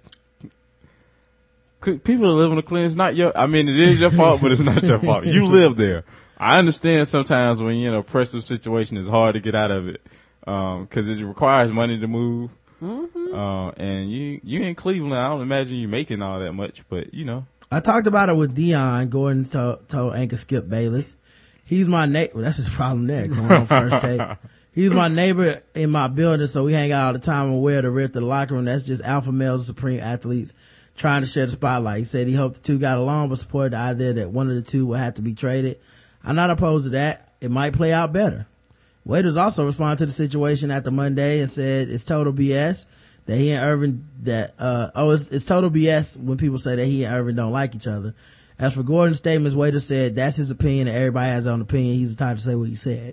people that live in the Cleveland, it's not your, I mean, it is your fault, but it's not your fault. You live there. I understand sometimes when you're in an oppressive situation, it's hard to get out of it. Um, cause it requires money to move. Mm-hmm. Uh, and you, you in Cleveland, I don't imagine you making all that much, but you know.
I talked about it with Deion. Gordon told, told anchor Skip Bayless. He's my neighbor. Well, that's his problem there. Going on First Take. He's my neighbor in my building, so we hang out all the time. I'm aware of the rift of the locker room. That's just alpha males and supreme athletes trying to share the spotlight. He said he hoped the two got along, but supported the idea that one of the two would have to be traded. I'm not opposed to that. It might play out better. Waiters also responded to the situation after Monday and said it's total B S that he and Irvin that uh oh it's, it's total B S when people say that he and Irvin don't like each other. As for Gordon's statements, Waiters said that's his opinion and everybody has their own opinion. He's the type to say what he said.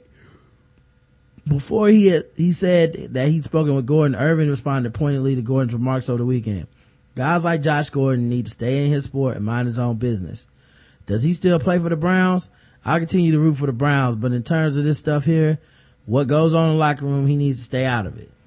Before he had, he said that he'd spoken with Gordon, Irvin responded pointedly to Gordon's remarks over the weekend. Guys like Josh Gordon need to stay in his sport and mind his own business. Does he still play for the Browns? I'll continue to root for the Browns, but in terms of this stuff here, what goes on in the locker room, he needs to stay out of it.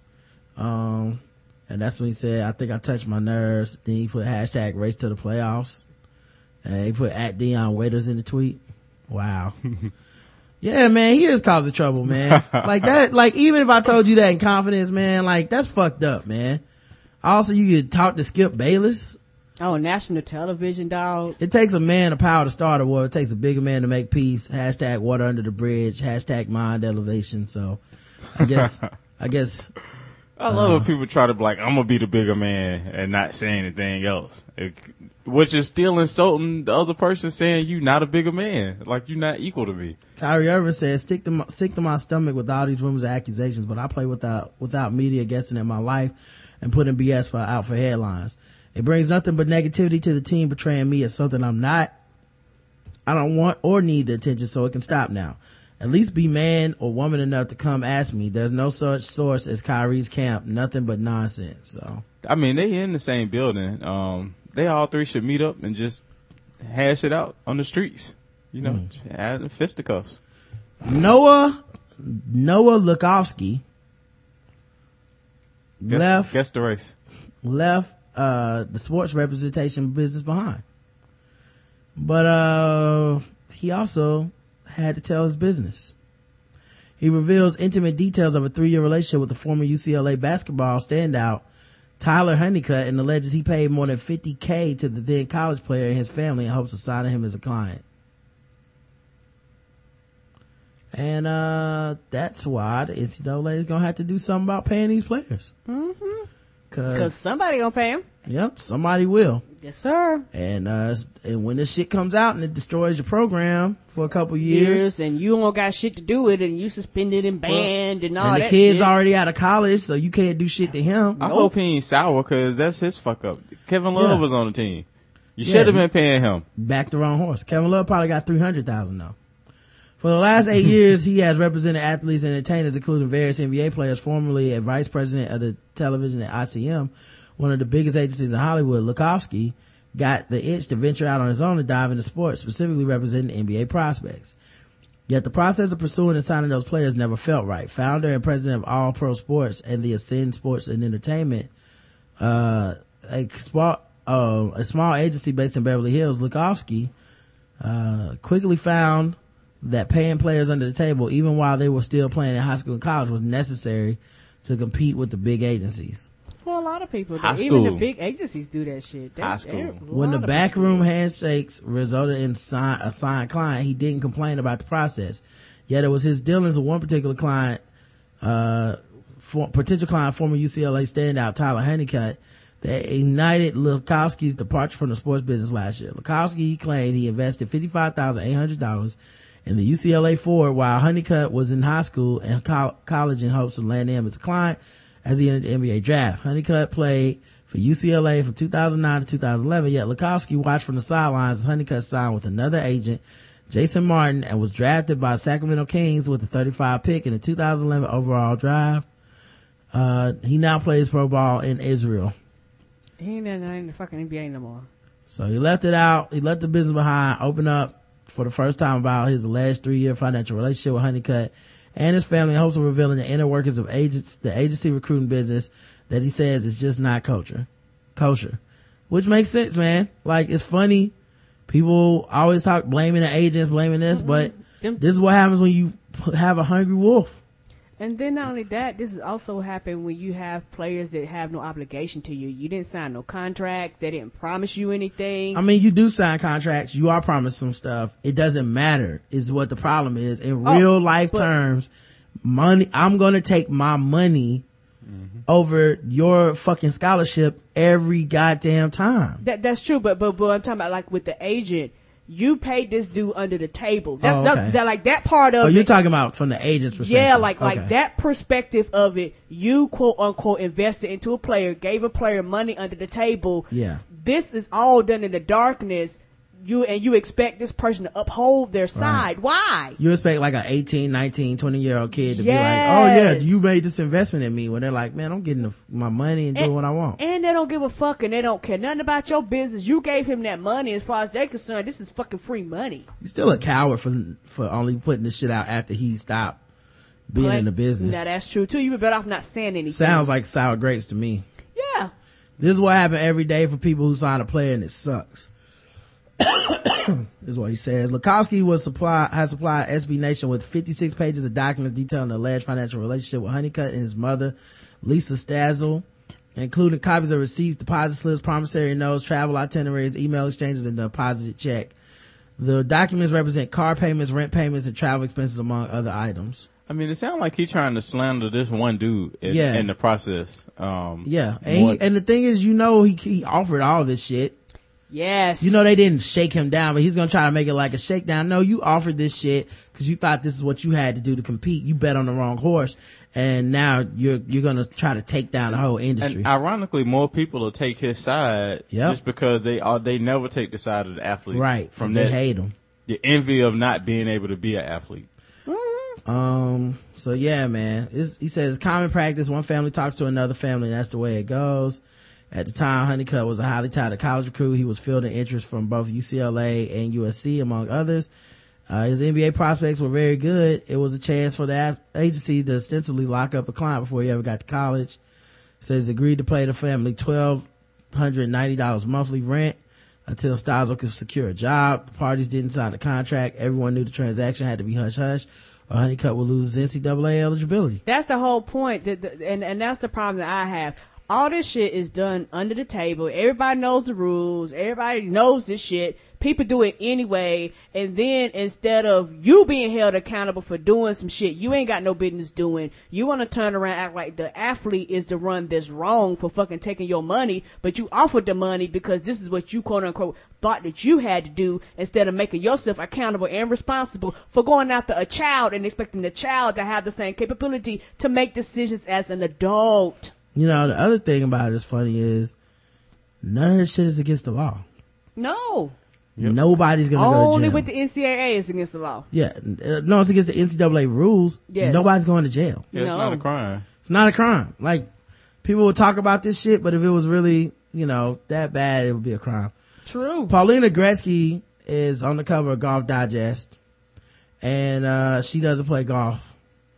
Um, and that's when he said, I think I touched my nerves. Then he put hashtag race to the playoffs. And he put at Deion Waiters in the tweet. Wow. Yeah, man, he is causing trouble, man. Like that, like even if I told you that in confidence, man, like that's fucked up, man. Also, you could talk to Skip Bayless.
Oh, national television, dog.
It takes a man of power to start a war. It takes a bigger man to make peace. Hashtag water under the bridge. Hashtag mind elevation. So I guess, I guess.
I love uh, when people try to be like, I'm gonna be the bigger man and not say anything else. It, which is still insulting the other person saying you not a bigger man. Like you're not equal to me.
Kyrie Irving says, stick to my, sick to my stomach with all these rumors and accusations, but I play without, without media guessing at my life and putting B S for, out for headlines. It brings nothing but negativity to the team, portraying me as something I'm not. I don't want or need the attention, so it can stop now. At least be man or woman enough to come ask me. There's no such source as Kyrie's camp. Nothing but nonsense. So,
I mean, they in the same building. Um, they all three should meet up and just hash it out on the streets. You know, mm. add fisticuffs.
Noah, Noah Lukovsky
guess,
left.
Guess the race.
Left. Uh, the sports representation business behind. But, uh, he also had to tell his business. He reveals intimate details of a three-year relationship with the former U C L A basketball standout, Tyler Honeycutt, and alleges he paid more than fifty K to the then college player and his family in hopes of signing him as a client. And, uh, that's why the N C double A is gonna have to do something about paying these players.
Mm-hmm. Cause somebody gonna pay him.
Yep, somebody will.
Yes, sir.
And uh, and when this shit comes out and it destroys your program for a couple years,
years and you don't got shit to do with it, and you suspended and banned well, and all
and
that.
And the kid's
shit.
already out of college, so you can't do shit to him.
I
nope.
hope he ain't sour, cause that's his fuck up. Kevin Love yeah. was on the team. You
Yeah,
should have
he-
been paying him.
Backed the wrong horse. Kevin Love probably got three hundred thousand though. For the last eight years, he has represented athletes and entertainers, including various N B A players, formerly a vice president of the television at I C M, one of the biggest agencies in Hollywood. Lukowski got the itch to venture out on his own and dive into sports, specifically representing N B A prospects. Yet the process of pursuing and signing those players never felt right. Founder and president of All Pro Sports and the Ascend Sports and Entertainment, uh, a small, uh, a small agency based in Beverly Hills, Lukowski, uh, quickly found that paying players under the table, even while they were still playing in high school and college, was necessary to compete with the big agencies.
For a lot of people,
High
even the
school.
big agencies do that shit. They-
High
they-
school.
a
When the
lot of
backroom
people do.
handshakes resulted in sign, a signed client, he didn't complain about the process. Yet it was his dealings with one particular client, uh, for, potential client, former U C L A standout Tyler Honeycutt, that ignited Lukowski's departure from the sports business last year. Lukowski claimed he invested fifty-five thousand eight hundred dollars in the U C L A forward while Honeycutt was in high school and co- college in hopes of landing him as a client as he entered the N B A draft. Honeycutt played for U C L A from two thousand nine to two thousand eleven, yet Lukowski watched from the sidelines as Honeycutt signed with another agent, Jason Martin, and was drafted by Sacramento Kings with the thirty-five pick in the two thousand eleven overall draft. Uh, he now plays pro ball in Israel.
He ain't in, in the fucking N B A no more.
So he left it out. He left the business behind, opened up for the first time about his alleged three-year financial relationship with Honeycutt and his family in hopes of revealing the inner workings of agents, the agency recruiting business that he says is just not culture, kosher, which makes sense, man. Like, it's funny. People always talk blaming the agents, blaming this, but
Them-
this is what happens when you have a hungry wolf.
And then not only that, this has also happened when you have players that have no obligation to you. You didn't sign no contract. They didn't promise you anything.
I mean, you do sign contracts. You are promised some stuff. It doesn't matter is what the problem is. In
Oh,
real life
but-
terms, money, I'm going to take my money over your fucking scholarship every goddamn time.
That that's true, but but but I'm talking about like with the agent, you paid this dude under the table. That's
Oh,
that's-
okay.
that like that part of
Oh, you're
it.
talking about from the agent's perspective.
Yeah, like like
Okay.
that perspective of it. You quote unquote invested into a player, gave a player money under the table.
Yeah.
This is all done in the darkness. You and you expect this person to uphold their side. Why?
You expect like an eighteen, nineteen, twenty year old kid to be like, oh yeah,
Yes.
you made this investment in me, when they're like, man, I'm getting the, my money and doing what I want.
And they don't give a fuck and they don't care nothing about your business. You gave him that money. As far as they're concerned, this is fucking free money.
He's still a coward for, for only putting this shit out after he stopped being
But-
in the business.
Now that's true too. You be better off not saying anything.
Sounds like sour grapes to me.
Yeah.
This is what happened every day for people who sign a player and it sucks. This is what he says. Lukowski was supply, has supplied S B Nation with fifty-six pages of documents detailing the alleged financial relationship with Honeycutt and his mother, Lisa Stazzle, including copies of receipts, deposit slips, promissory notes, travel itineraries, email exchanges, and the deposited check. The documents represent car payments, rent payments, and travel expenses, among other items.
I mean, it sounds like he's trying to slander this one dude in,
Yeah.
in the process. Um,
Yeah. And,
more-
he, and the thing is, you know, he, he offered all this shit.
Yes.
You know, they didn't shake him down, but he's gonna try to make it like a shakedown. No, you offered this shit because you thought this is what you had to do to compete. You bet on the wrong horse, and now you're you're gonna try to take down the whole industry.
And ironically, more people will take his side
Yep.
just because they are, they never take the side of the athlete.
Right.
From
They
that,
hate him.
the envy of not being able to be an athlete.
Um, so yeah, man, it's, he says common practice. One family talks to another family, and that's the way it goes. At the time, Honeycutt was a highly touted college recruit. He was fielding interest from both U C L A and U S C, among others. Uh, his N B A prospects were very good. It was a chance for the ap- agency to ostensibly lock up a client before he ever got to college. Says he agreed to pay the family twelve hundred ninety dollars monthly rent until Stazzle could secure a job. The parties didn't sign the contract. Everyone knew the transaction had to be hush hush, or Honeycutt would lose his N C double A eligibility.
That's the whole point. That the, and, and that's the problem that I have. All this shit is done under the table. Everybody knows the rules. Everybody knows this shit. People do it anyway. And then instead of you being held accountable for doing some shit you ain't got no business doing, you want to turn around and act like the athlete is the one that's wrong for fucking taking your money, but you offered the money because this is what you quote unquote thought that you had to do, instead of making yourself accountable and responsible for going after a child and expecting the child to have the same capability to make decisions as an adult.
You know, the other thing about it is funny is none of this shit is against the law.
No.
Yep.
Nobody's gonna go to
Only
jail.
with the N C double A is against the law.
Yeah, uh, no, it's against the N C double A rules.
Yes.
Nobody's going to jail.
Yeah, it's
No.
not a crime.
It's not a crime. Like, people will talk about this shit, but if it was really, you know, that bad, it would be a crime.
True.
Paulina Gretzky is on the cover of Golf Digest, and uh she doesn't play golf.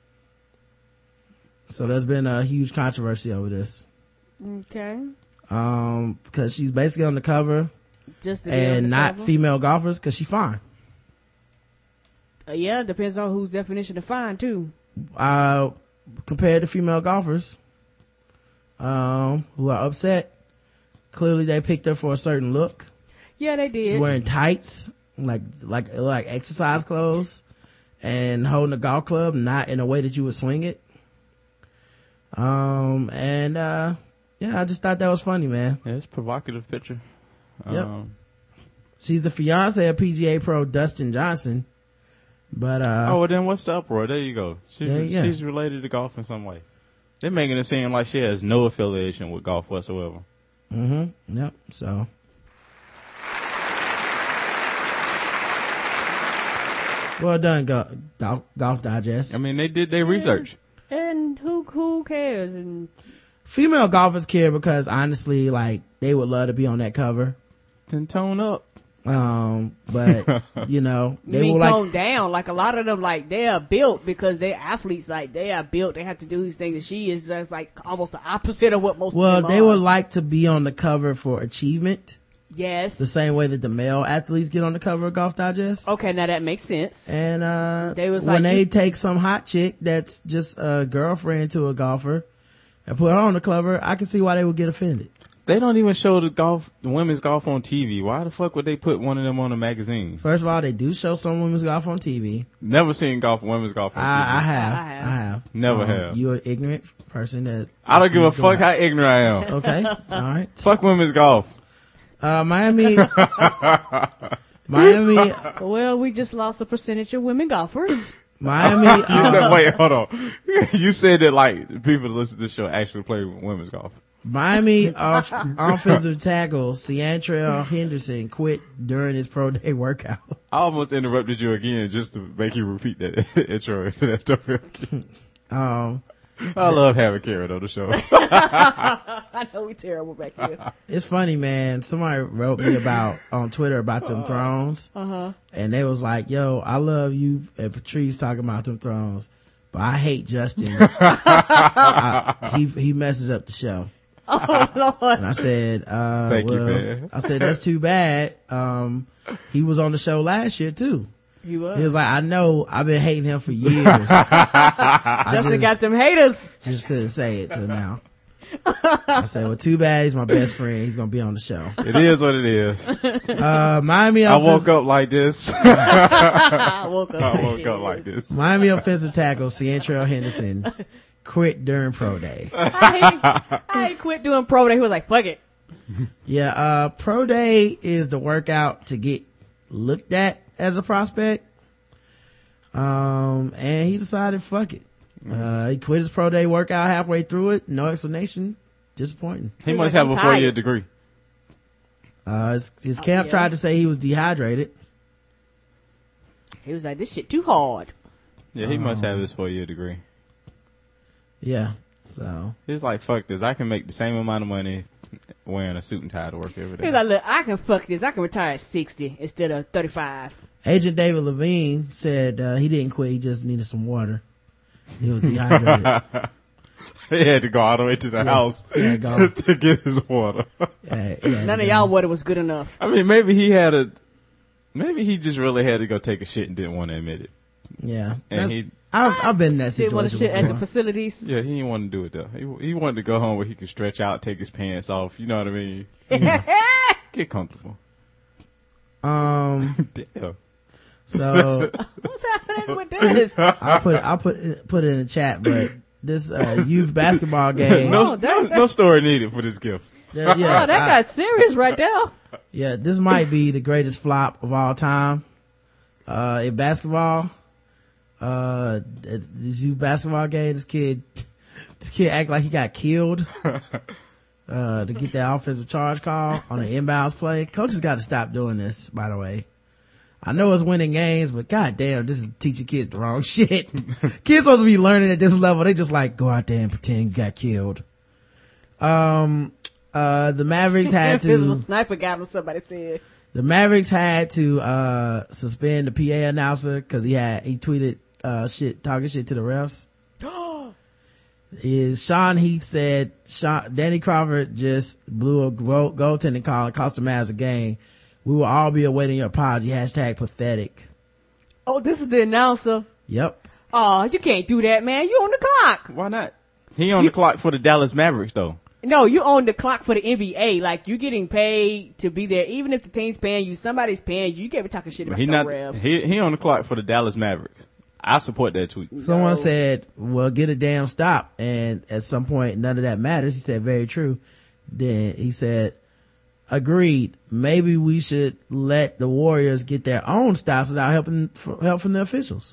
So there's been a huge controversy over this.
Okay.
Um, because she's basically on the cover
Just to be on
and
the
not
cover.
female golfers because she's fine.
Uh, yeah, depends on whose definition of fine too.
Uh, compared to female golfers, um, who are upset. Clearly they picked her for a certain look.
Yeah, they did.
She's wearing tights, like, like, like exercise clothes, and holding a golf club, not in a way that you would swing it. Um, and, uh, yeah, I just thought that was funny, man.
Yeah, it's a provocative picture.
Yep.
Um,
She's the fiance of P G A pro Dustin Johnson. But, uh,
oh, well, then what's the uproar? There you go. She's,
Yeah, yeah.
she's related to golf in some way. They're making it seem like she has no affiliation with golf whatsoever.
mm-hmm, yep, so. Well done, Go- Golf, Golf Digest.
I mean, they did their research.
And who who cares? And
Female golfers care because honestly, like, they would love to be on that cover.
Then tone up.
Um, but, you know,
you
they
mean
will like,
toned down? Like a lot of them, like they are built because they're athletes. Like they are built. They have to do these things. And she is just like almost the opposite of what most.
well,
of them
they
are.
would like to be on the cover for achievement.
Yes.
The same way that the male athletes get on the cover of Golf Digest.
Okay, now that makes sense.
And, uh,
They was
when
like,
they
you-
take some hot chick that's just a girlfriend to a golfer and put her on the cover, I can see why they would get offended.
They don't even show the golf, the women's golf on T V. Why the fuck would they put one of them on a magazine?
First of all, they do show some women's golf on T V.
Never seen golf, women's golf on
I,
T V.
I have.
I
I
have.
have.
Never have.
You're an ignorant person that.
I don't give a
refuse to
fuck how
watch.
ignorant I am.
Okay. All right.
Fuck women's golf.
Uh, Miami. Miami.
Well, we just lost a percentage of women golfers.
Miami.
You said,
Uh,
wait, hold on. You said that like people that listen to the show actually play women's golf.
Miami off, offensive tackle Ciantrell Henderson quit during his pro day workout.
I almost interrupted you again just to make you repeat that intro to that story.
Um,
I love having Karen on the show.
I know we terrible back here.
it's funny, man. Somebody wrote me about on Twitter about them thrones.
Uh-huh.
And they was like, yo, I love you and Patrice talking about them thrones, but I hate Justin. I, he, he messes up the show.
Oh Lord.
And I said, uh,
Thank you,
well,
man.
I said, that's too bad. Um, he was on the show last year too.
He was.
He was like, I know I've been hating him for years. I
Justin
just,
got them haters.
just couldn't say it till now. I said, well, too bad. He's my best friend. He's going to be on the show.
It is what it is.
Uh, Miami
I
offensive,
woke up like this.
I woke up.
I woke up like this.
Miami offensive tackle Ciantrell Henderson quit during pro day.
I, hate, I quit doing pro day. He was like, fuck it.
Yeah, uh, pro day is the workout to get looked at as a prospect. Um, and he decided, fuck it. Uh, he quit his pro day workout halfway through it. No explanation. Disappointing.
He
He's
must
like,
have
I'm
a four year
tired.
degree.
Uh, his, his camp
yeah.
tried to say he was dehydrated.
He was like, this shit too hard.
Yeah, he must have his four year degree.
Yeah. So,
He's like, fuck this. I can make the same amount of money wearing a suit and tie to work every
He was
day.
like, look, I can fuck this. I can retire at sixty instead of thirty-five.
Agent David Levine said, uh, he didn't quit. He just needed some water. He was dehydrated.
He had to go all the way to the house
Yeah, go.
to get his water.
Yeah, yeah,
None of
yeah.
y'all water was good enough.
I mean, maybe he had a, maybe he just really had to go take a shit and didn't want to admit it.
Yeah.
And
That's-
he,
I've, I've been in that
Didn't want to
situation
shit at the
before.
facilities.
yeah, he didn't want to do it though. He, he wanted to go home where he could stretch out, take his pants off. You know what I mean? Get comfortable.
Um,
Damn.
so
What's happening with this?
I'll put, I'll put, it- put it in the chat, but this, uh, youth basketball game.
No,
Oh, that-
no, no story needed for this gift.
Yeah, yeah,
Oh, that
I-
got serious right there.
yeah, this might be the greatest flop of all time. Uh, in basketball, uh, this youth basketball game, this kid, this kid act like he got killed. uh, to get that offensive charge call on an inbounds play. Coaches got to stop doing this, by the way. I know it's winning games, but goddamn, this is teaching kids the wrong shit. Kids supposed to be learning at this level. They just like, go out there and pretend you got killed. Um, uh, the Mavericks had
Invisible
to,
sniper got him, somebody said.
the Mavericks had to, uh, suspend the P A announcer cause he had, he tweeted, uh, shit, talking shit to the refs. Is Sean Heath said, Sean, Danny Crawford just blew a goal, goaltending call and cost the Mavs a game. We will all be awaiting your apology. Hashtag pathetic.
Oh, this is the announcer.
Yep.
Oh, you can't do that, man. You on the clock.
Why not? He on the clock for the Dallas Mavericks, though.
No, you on the clock for the N B A. Like, you getting paid to be there. Even if the team's paying you, somebody's paying you. You can't be talking shit about
He
the
not.
refs.
He he on the clock for the Dallas Mavericks. I support that tweet.
Someone
No.
said, well, get a damn stop. And at some point, none of that matters. He said, very true. Then he said, agreed. Maybe we should let the Warriors get their own stops without helping, help from the officials.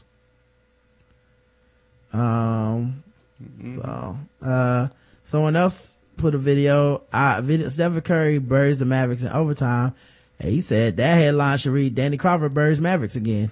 Um, so, uh, someone else put a video, uh, video, Stephen Curry buries the Mavericks in overtime. And he said that headline should read, Danny Crawford buries Mavericks again.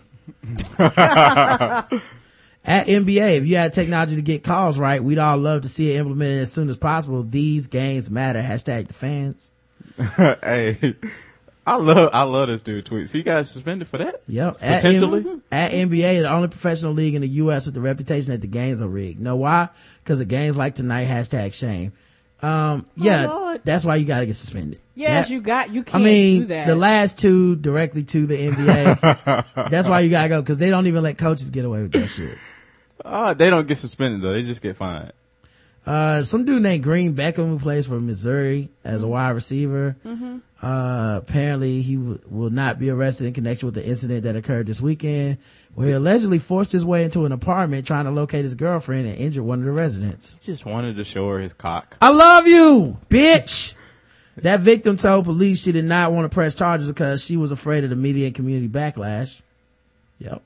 At N B A, if you had technology to get calls right, we'd all love to see it implemented as soon as possible. These games matter. Hashtag the fans.
Hey, I love I love this dude tweets. He got suspended for that.
Yep. At
Potentially.
N- at N B A, the only professional league in the U S with the reputation that the games are rigged. Know why? Because of games like tonight. Hashtag shame. Um, yeah,
Lord.
that's why you got to get suspended.
Yes,
That-
you got, you
I
can't
mean,
do that.
the last two directly to the N B A. That's why you gotta go, because they don't even let coaches get away with that shit.
Uh, they don't get suspended though. They just get fined.
Uh, some dude named Green Beckham who plays for Missouri as a wide receiver.
Mm-hmm.
Uh, apparently he w- will not be arrested in connection with the incident that occurred this weekend where he allegedly forced his way into an apartment trying to locate his girlfriend and injured one of the residents.
He just wanted to show her his cock.
I love you, bitch! That victim told police she did not want to press charges because she was afraid of the media and community backlash. Yep.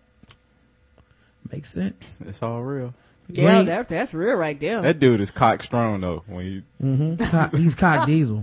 Makes sense.
It's all real.
yeah,
Green-
that, that's real right there.
That dude is cock strong though. When you
Mm-hmm. Cock, he's cock diesel.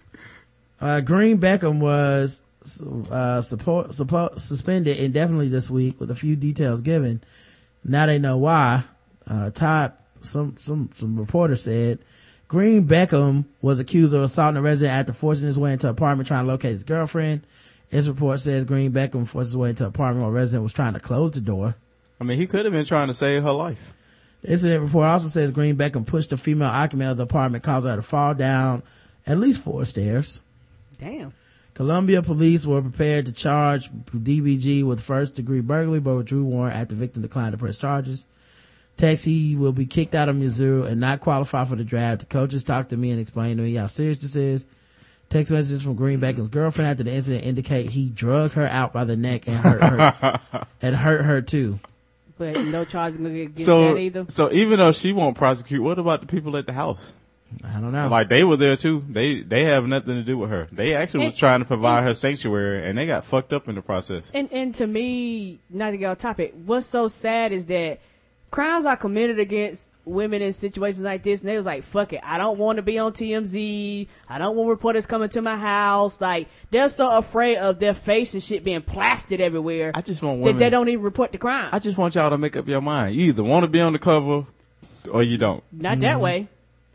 Uh, Green Beckham was, uh, support, support, suspended indefinitely this week with a few details given. Now they know why. Uh, Todd, some, some, some reporter said Green Beckham was accused of assaulting a resident after forcing his way into an apartment trying to locate his girlfriend. This report says Green Beckham forced his way into an apartment while a resident was trying to close the door.
I mean, he could have been trying to save her life.
The incident report also says Green Beckham pushed the female occupant of the apartment, causing her to fall down at least four stairs.
Damn.
Columbia police were prepared to charge D B G with first degree burglary, but withdrew warrant after the victim declined to press charges. Text, he will be kicked out of Missouri and not qualify for the draft. The coaches talked to me and explained to me how serious this is. Text messages from Green Beckham's girlfriend after the incident indicate he drug her out by the neck and hurt her, and hurt her too.
But no charge against
So,
that either.
so even though she won't prosecute, what about the people at the house?
I don't know.
Like they were there too. They they have nothing to do with her. They actually was
And-
trying to provide her sanctuary, and they got fucked up in the process.
And and to me, not to get off topic, what's so sad is that crimes are committed against women in situations like this, and they was like, fuck it, I don't want to be on T M Z, I don't want reporters coming to my house. Like, they're so afraid of their face and shit being plastered everywhere
I just want
that
women.
they don't even report the crime.
I just want y'all to make up your mind. You either want to be on the cover, or you don't.
Not that way.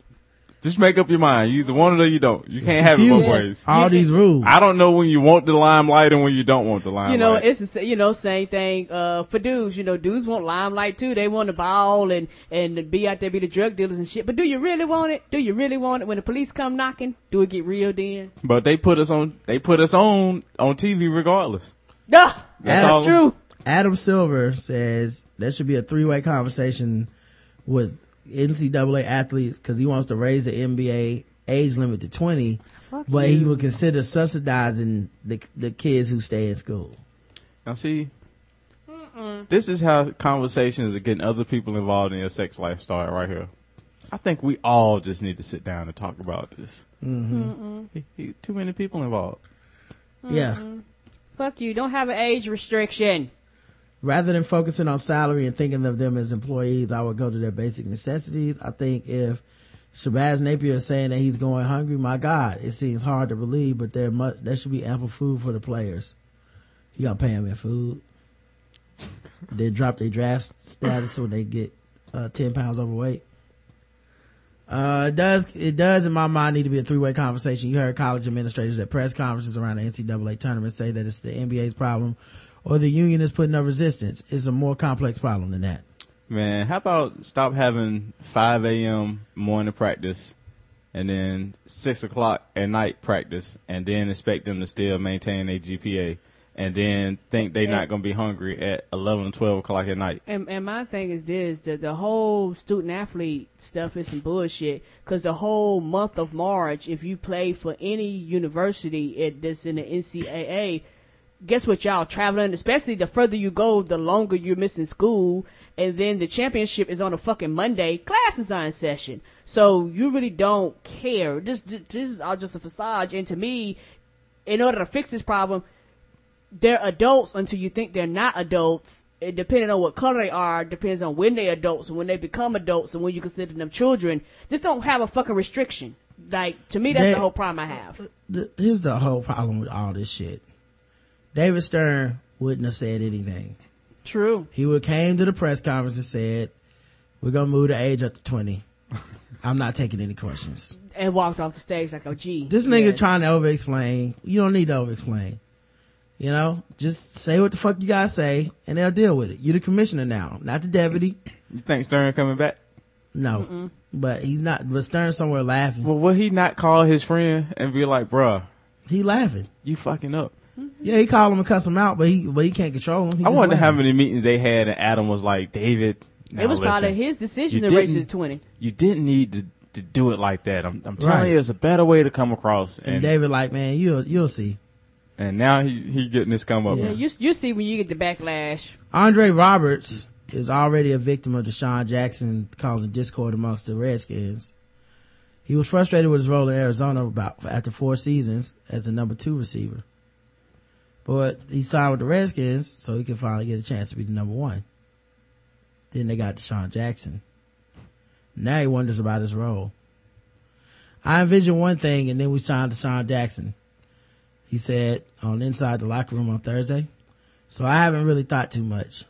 Just make up your mind. You either want it or you don't. You can't have it both
Confusing.
ways.
All
Yeah.
these rules.
I don't know when you want the limelight and when you don't want the limelight.
You know, it's the sa- you know same thing uh for dudes. You know, dudes want limelight too. They want to ball and and be out there be the drug dealers and shit. But do you really want it? Do you really want it? When the police come knocking, do it get real then?
but they put us on. They put us on on T V regardless.
Nah,
That's
that's
all.
true.
Adam Silver says there should be a three-way conversation with N C double A athletes because he wants to raise the N B A age limit to twenty,
Fuck
but
you.
he would consider subsidizing the the kids who stay in school.
Now see, this is how conversations are getting other people involved in your sex life start right here. I think we all just need to sit down and talk about this.
Mm-hmm.
He- he- too many people involved.
Yeah.
Fuck you. Don't have an age restriction.
Rather than focusing on salary and thinking of them as employees, I would go to their basic necessities. I think if Shabazz Napier is saying that he's going hungry. My God, it seems hard to believe, but there must, there should be ample food for the players. You gotta pay them in food. They drop their draft status when they get uh, ten pounds overweight. Uh, it does, it does in my mind need to be a three-way conversation. You heard college administrators at press conferences around the N C double A tournament say that it's the N B A's problem or the union is putting up resistance. It's a more complex problem than that.
Man, how about stop having five a.m. morning practice and then six o'clock at night practice and then expect them to still maintain their G P A and then think they're not going to be hungry at eleven or twelve o'clock at night.
And, and my thing is this, that the whole student athlete stuff is some bullshit, because the whole month of March, if you play for any university at, that's in the N C double A, guess what y'all traveling, especially the further you go, the longer you're missing school, and then the championship is on a fucking Monday, classes are in session. So you really don't care. This, this is all just a facade, and to me, in order to fix this problem, they're adults until you think they're not adults. It, depending on what color they are, depends on when they're adults and when they become adults and when you consider them children. Just don't have a fucking restriction. Like, to me, that's
They,
the whole problem I have.
The, here's the whole problem with all this shit. David Stern wouldn't have said anything.
True.
He would came to the press conference and said, we're going to move the age up to twenty. I'm not taking any questions.
And walked off the stage like, oh, gee.
This nigga
yes.
trying to over-explain. You don't need to over-explain. You know, just say what the fuck you gotta say and they'll deal with it. You're the commissioner now, not the deputy.
You think Stern coming back?
No. Mm-mm. But he's not, but Stern's somewhere laughing.
Well, will he not call his friend and be like, bruh,
he laughing.
You fucking up.
Yeah, he called him and cuss him out, but he, but he can't control him. He
I wonder
laughing.
how many meetings they had and Adam was like, David,
it was
listen,
probably his decision to raise it to twenty.
You didn't need to, to do it like that. I'm, I'm telling
Right.
you, it's a better way to come across.
And,
And,
David like, man, you'll, you'll see.
and now he, he getting this come up.
Yeah, you, you see when you get the backlash.
Andre Roberts is already a victim of Deshaun Jackson causing discord amongst the Redskins. He was frustrated with his role in Arizona about after four seasons as a number two receiver. But he signed with the Redskins so he could finally get a chance to be the number one. Then they got Deshaun Jackson. Now he wonders about his role. I envisioned one thing and then we signed Deshaun Jackson. He said on Inside the Locker Room on Thursday. So I haven't really thought too much.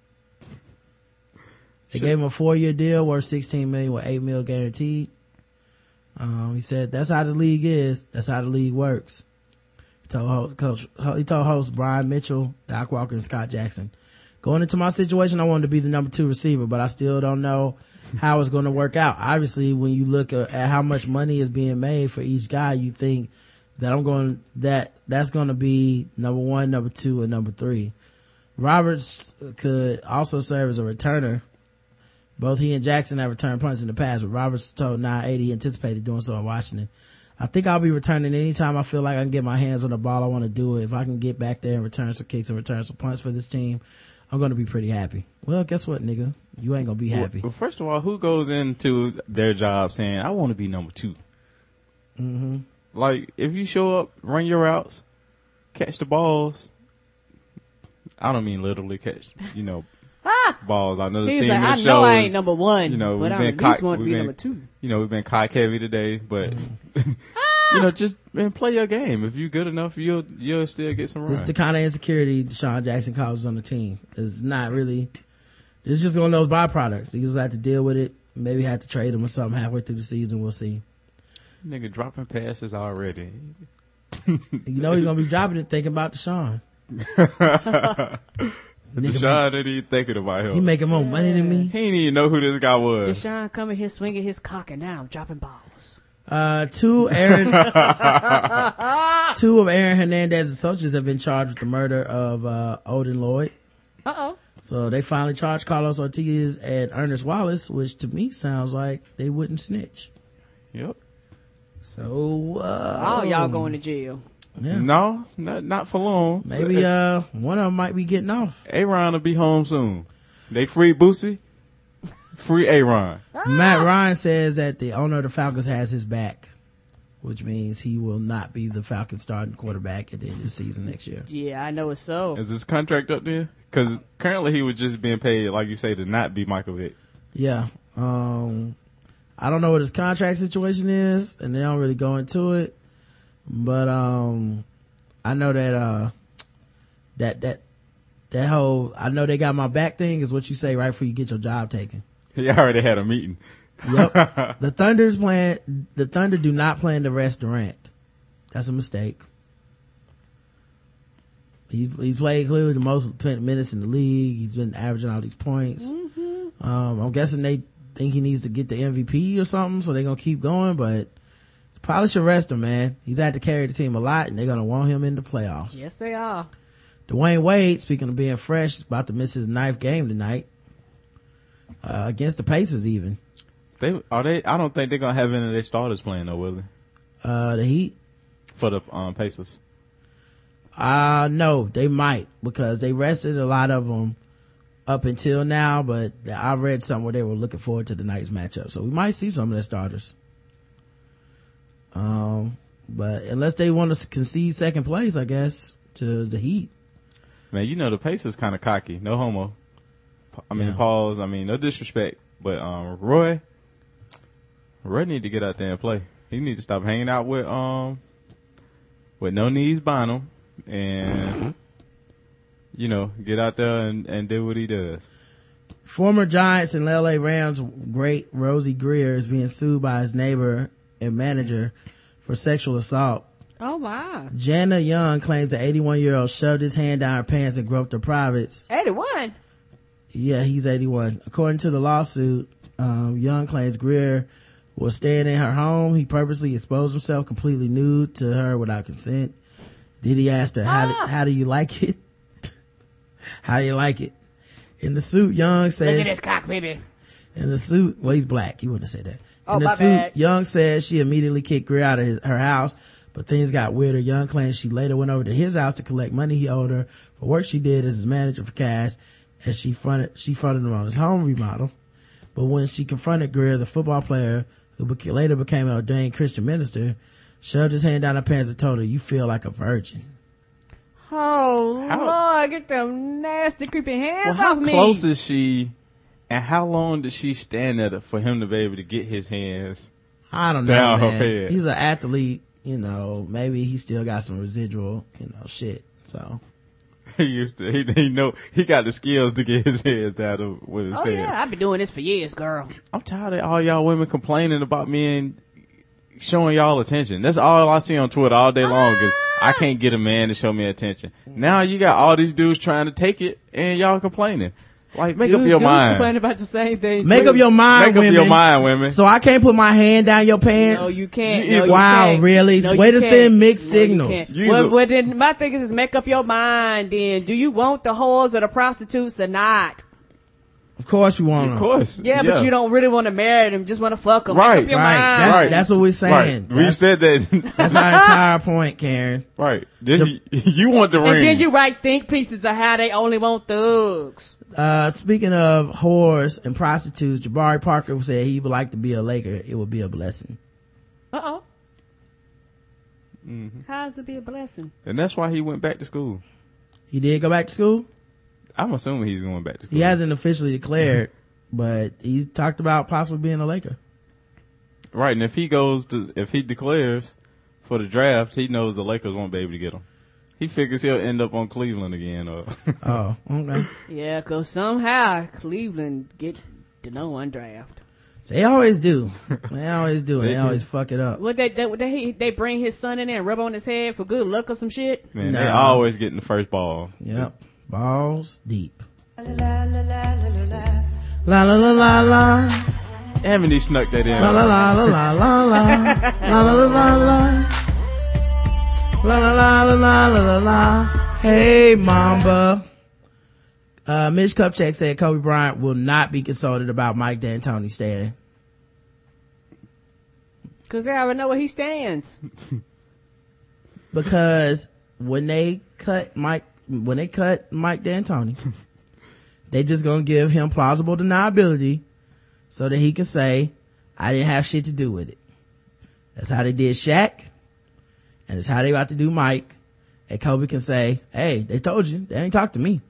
They sure. gave him a four-year deal worth sixteen million dollars with eight mil guaranteed. Um, he said that's how the league is. That's how the league works. He told coach, he told host Brian Mitchell, Doc Walker, and Scott Jackson, going into my situation, I wanted to be the number two receiver, but I still don't know how it's going to work out. Obviously, when you look at how much money is being made for each guy, you think that I'm going, that, that's going to be number one, number two, and number three. Roberts could also serve as a returner. Both he and Jackson have returned punts in the past, but Roberts told nine eighty he anticipated doing so in Washington. I think I'll be returning anytime I feel like I can get my hands on the ball. I want to do it. If I can get back there and return some kicks and return some punts for this team, I'm going to be pretty happy. Well, guess what, nigga? You ain't going to be happy.
Well, first of all, who goes into their job saying, I want to be number two?
Mm-hmm.
Like, if you show up, run your routes, catch the balls. I don't mean literally catch, you know, balls. I know the
He's
theme
like,
of
I
the
know
show
I
is,
ain't number one,
you know,
but
we've
I
been
at least
cock,
want to
we've
be
been,
number two.
You know, we've been cock heavy today, but you know, just man, play your game. If you're good enough, you'll you'll still get some runs.
This is the kind of insecurity Deshaun Jackson causes on the team. It's not really. It's just one of those byproducts. You just have to deal with it. Maybe have to trade him or something halfway through the season. We'll see.
Nigga dropping passes already.
You know he's gonna be dropping it. Thinking about Deshaun.
Deshaun ain't even thinking about him.
He making more money than me.
He didn't even know who this guy was.
Deshaun coming here swinging his cock and now I'm dropping balls.
Uh, two Aaron, two of Aaron Hernandez's associates have been charged with the murder of uh, Odin Lloyd.
Uh oh.
So they finally charged Carlos Ortiz and Ernest Wallace, which to me sounds like they wouldn't snitch.
Yep.
So uh,
all y'all going to jail.
Yeah.
No, not not for long.
Maybe uh one of them might be getting off.
Aaron will be home soon. They free Boosie, free Aaron.
Matt Ryan says that the owner of the Falcons has his back, which means he will not be the Falcons starting quarterback at the end of the season next year.
Yeah, I know it's so.
Is his contract up there? Because currently he was just being paid, like you say, to not be Michael Vick.
Yeah. Um, I don't know what his contract situation is, and they don't really go into it. But um, I know that uh, that that that whole I know they got my back thing is what you say right before you get your job taken.
He already had a meeting.
Yep. The Thunder's plan. The Thunder do not plan to rest Durant. That's a mistake. He he played clearly the most minutes in the league. He's been averaging all these points. Mm-hmm. Um, I'm guessing they think he needs to get the M V P or something, so they're gonna keep going. But probably should rest him, man. He's had to carry the team a lot, and they're gonna want him in the playoffs.
Yes, they are.
Dwayne Wade, speaking of being fresh, is about to miss his ninth game tonight uh, against the Pacers. Even
they are they. I don't think they're gonna have any of their starters playing though, will they?
Uh, the Heat
for the um, Pacers.
Uh, no, they might because they rested a lot of them up until now, but I read somewhere where they were looking forward to the night's matchup. So we might see some of their starters. Um, but unless they want to concede second place, I guess, to the Heat.
Man, you know, the Pacers kind of cocky. No homo. I mean, yeah. Pause. I mean, no disrespect. But, um, Roy, Roy need to get out there and play. He need to stop hanging out with, um, with no knees Bonham and, you know, get out there and, and do what he does.
Former Giants and L A Rams great Rosie Greer is being sued by his neighbor and manager for sexual assault.
Oh my.
Jana Young claims the eighty-one year old shoved his hand down her pants and groped her privates.
eighty-one?
Yeah, he's eighty-one. According to the lawsuit, um, Young claims Greer was staying in her home. He purposely exposed himself completely nude to her without consent. Did he ask her, how,
ah.
do, how do you like it? How do you like it? In the suit, Young says...
Look at this cock, baby.
In the suit, well, he's black. He wouldn't have said that.
Oh,
in the
my
suit,
bad.
Young says she immediately kicked Greer out of his, her house, but things got weirder. Young claims she later went over to his house to collect money he owed her for work she did as his manager for cash, as she fronted, she fronted him on his home remodel. But when she confronted Greer, the football player, who beca- later became an ordained Christian minister, shoved his hand down her pants and told her, "You feel like a virgin."
Oh,
how,
Lord, get them nasty, creepy hands
well,
off me.
How close is she, and how long did she stand there for him to be able to get his hands
I don't know,
down
man.
her head?
He's an athlete, you know, maybe he still got some residual, you know, shit, so.
He used to, he, he know, he got the skills to get his hands down with his
Oh,
head.
yeah, I've been doing this for years, girl.
I'm tired of all y'all women complaining about men showing y'all attention. That's all I see on Twitter all day long is I can't get a man to show me attention. Now you got all these dudes trying to take it and y'all complaining. Like, make
Dude,
up your
dudes
mind.
complaining about the same thing.
Make
dude.
up your mind,
Make
women.
up your mind, women.
So I can't put my hand down your pants?
No, you can't.
You-
No, you
wow,
can't.
really?
No,
Way
you
to
can't.
send mixed
No, you
signals.
can't.
You
well,
look-
well, then my thing is make up your mind then. Do you want the whores or the prostitutes or not?
Of course you want
Of
them.
course.
Yeah, but you don't really want to marry them. Just want to fuck them. Make
Right,
up your
Right.
mind.
That's,
Right.
that's what we're saying.
Right. We
That's,
said that.
that's our entire point, Karen.
Right. This, you, you want the ring.
And then you write think pieces of how they only want thugs.
Uh, speaking of whores and prostitutes, Jabari Parker said he would like to be a Laker. It would be a blessing.
Uh-oh.
Mm-hmm.
How's it be a blessing?
And that's why he went back to school.
He did go back to school?
I'm assuming he's going back to school.
He hasn't officially declared, but he talked about possibly being a Laker.
Right. And if he goes to, if he declares for the draft, he knows the Lakers won't be able to get him. He figures he'll end up on Cleveland again. Or
Oh, okay.
Yeah, because somehow Cleveland get to no one draft.
They always do. They always do.
They
They
do.
always fuck it up.
What they they, they they bring his son in there and rub on his head for good luck or some shit?
Man, they
No.
always getting the first ball.
Yep. Balls deep. La la la la la.
Haven't he snuck that in?
La la la la la la la. La la la la la. La la la la la la la la. Hey, Mamba. Uh, Mitch Kupchak said Kobe Bryant will not be consulted about Mike D'Antoni staying.
Because they already know where he stands.
Because when they cut Mike, when they cut Mike D'Antoni, they just gonna give him plausible deniability so that he can say, I didn't have shit to do with it. That's how they did Shaq. And it's how they about to do Mike. And Kobe can say, hey, they told you. They ain't talk to me.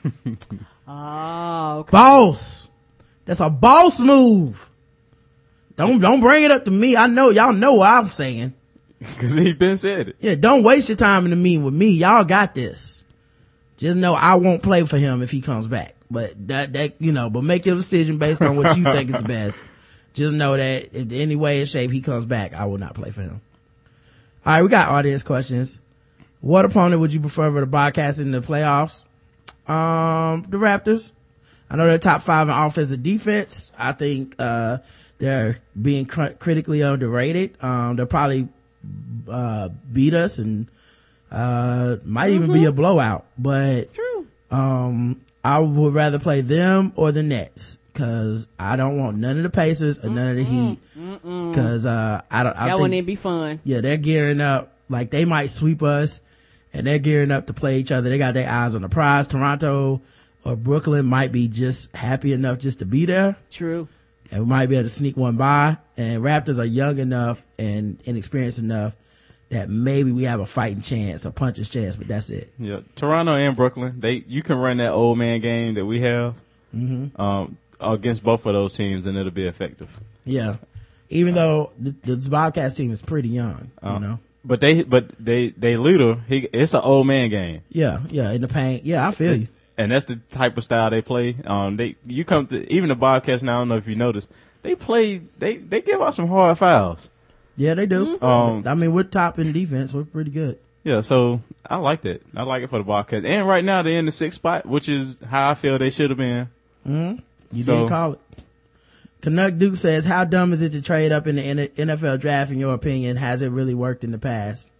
Oh, okay.
Boss. That's a boss move. Don't, don't bring it up to me. I know, y'all know what I'm saying.
Cause he been said it.
Yeah, don't waste your time in the meeting with me. Y'all got this. Just know I won't play for him if he comes back. But that, that, you know, but make your decision based on what you think is best. Just know that if any way or shape he comes back, I will not play for him. All right, we got audience questions. What opponent would you prefer for the Bobcats in the playoffs? Um, the Raptors. I know they're top five in offense and defense. I think, uh, they're being cr- critically underrated. Um, they'll probably, uh, beat us and, uh, might even mm-hmm. be a blowout. But,
True.
um, I would rather play them or the Nets. Cause I don't want none of the Pacers or none of the Heat. Mm-mm. Cause, uh, I don't, I
that
think,
wouldn't be fun.
Yeah, they're gearing up. Like they might sweep us and they're gearing up to play each other. They got their eyes on the prize. Toronto or Brooklyn might be just happy enough just to be there.
True.
And we might be able to sneak one by. And Raptors are young enough and inexperienced enough that maybe we have a fighting chance, a puncher's chance, but that's it.
Yeah. Toronto and Brooklyn, they, you can run that old man game that we have. Mm-hmm. Um, against both of those teams and it'll be effective.
Yeah. Even though the, the Bobcats team is pretty young, um, you know.
But they, but they, they leader, he, it's an old man game.
Yeah, yeah, in the paint. Yeah, I feel you.
And that's the type of style they play. Um, they, you come to, even the Bobcats now, I don't know if you noticed, they play, they, they give out some hard fouls.
Yeah, they do.
Mm-hmm. Um,
I mean, we're top in defense. We're pretty good.
Yeah, so I like that. I like it for the Bobcats. And right now they're in the sixth spot, which is how I feel they should have been.
Mm-hmm. You
so,
didn't call it. Canuck Duke says, how dumb is it to trade up in the N F L draft in your opinion? Has it really worked in the past?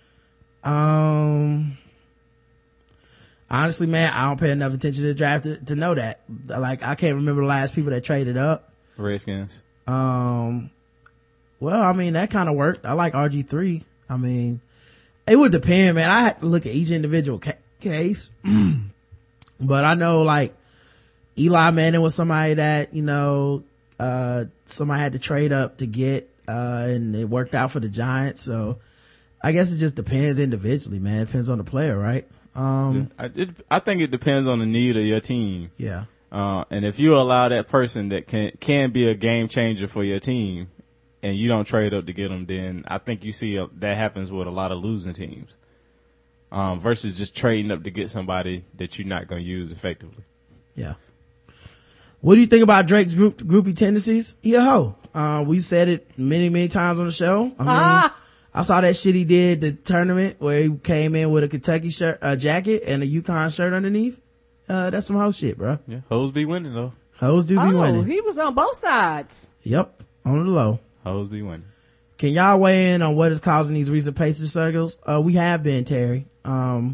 Um, honestly, man, I don't pay enough attention to the draft to, to know that. Like, I can't remember the last people that traded up.
Redskins.
Um, well, I mean, that kind of worked. I like R G three. I mean, it would depend, man. I have to look at each individual ca- case. But I know, like, Eli Manning was somebody that, you know, uh, somebody had to trade up to get, uh, and it worked out for the Giants. So I guess it just depends individually, man. It depends on the player, right? Um,
I, it, I think it depends on the need of your team.
Yeah.
Uh, and if you allow that person that can, can be a game changer for your team and you don't trade up to get them, then I think you see a, that happens with a lot of losing teams. Um, versus just trading up to get somebody that you're not going to use effectively.
Yeah. What do you think about Drake's group, groupie tendencies? He a hoe. Uh, we've said it many, many times on the show. I mean, ah! I saw that shit he did the tournament where he came in with a Kentucky shirt, uh, jacket and a UConn shirt underneath. Uh, that's some hoe shit, bro.
Yeah. Hoes be winning though.
Hoes do be
oh,
winning.
He was on both sides.
Yep. On the low.
Hoes be winning.
Can y'all weigh in on what is causing these recent Pacers circles? Uh, we have been, Terry. Um,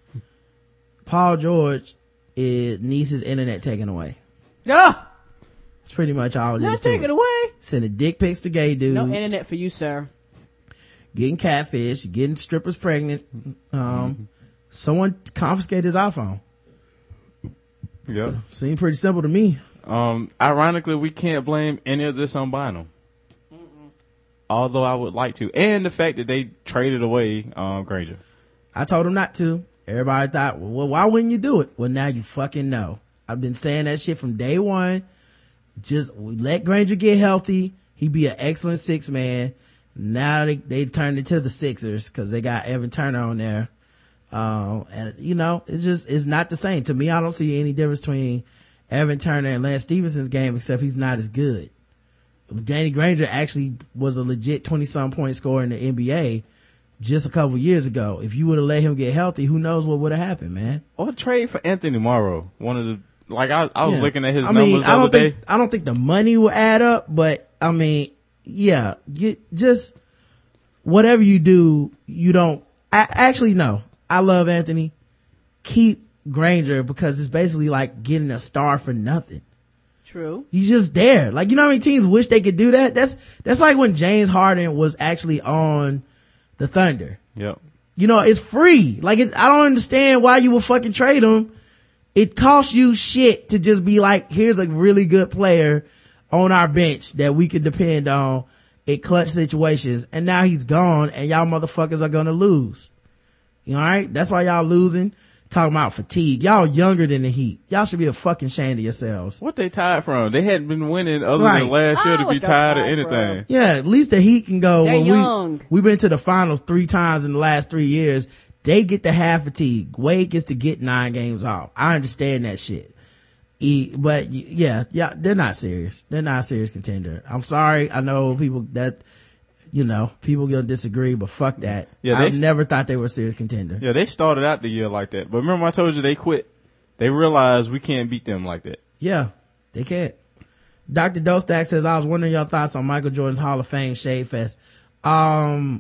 Paul George is, needs his internet taken away.
Yeah.
That's pretty much all it
Let's
is to
take
it.
it away.
Sending dick pics to gay dudes.
No internet for you, sir.
Getting catfish, getting strippers pregnant. Um, mm-hmm. Someone confiscated his iPhone.
Yeah.
Seemed pretty simple to me.
Um, ironically, we can't blame any of this on Bynum. Mm-mm. Although I would like to. And the fact that they traded away, um, Granger.
I told him not to. Everybody thought, well, why wouldn't you do it? Well, now you fucking know. I've been saying that shit from day one. Just let Granger get healthy. He'd be an excellent six man. Now they, they turned into the Sixers because they got Evan Turner on there. Um, and you know, it's just, it's not the same. To me, I don't see any difference between Evan Turner and Lance Stephenson's game except he's not as good. Danny Granger actually was a legit twenty some point scorer in the N B A just a couple years ago. If you would have let him get healthy, who knows what would have happened, man.
Or trade for Anthony Morrow. One of the, like I, I was
yeah.
looking at his
I
numbers
mean,
the
I don't
other day.
think, I don't think the money will add up, but I mean, yeah, you just, whatever you do, you don't, I actually no. I love Anthony. Keep Granger because it's basically like getting a star for nothing.
True.
He's just there. Like, you know how many teams wish they could do that? That's, that's like when James Harden was actually on the Thunder.
Yep.
You know, it's free. Like, it, I don't understand why you would fucking trade him. It costs you shit to just be like, here's a really good player on our bench that we can depend on in clutch situations. And now he's gone and y'all motherfuckers are gonna lose. You know, alright? That's why y'all losing. talking about fatigue. Y'all younger than the Heat. Y'all should be a fucking ashamed of yourselves.
What they tired from? They hadn't been winning other
Right.
than last year
Oh,
to
what
be
they're
tired of
tired
anything.
Yeah, at least the Heat can go.
They're
well,
young.
We, we've been to the finals three times in the last three years. They get to have fatigue. Wade gets to get nine games off. I understand that shit. E, but y- yeah, yeah, they're not serious. They're not a serious contender. I'm sorry. I know people that, you know, people gonna disagree, but fuck that.
Yeah,
I
they-
never thought they were a serious contender.
Yeah, they started out the year like that. But remember I told you they quit. They realized we can't beat them like that.
Yeah, they can't. Doctor Dostak says, I was wondering your thoughts on Michael Jordan's Hall of Fame Shade Fest. Um,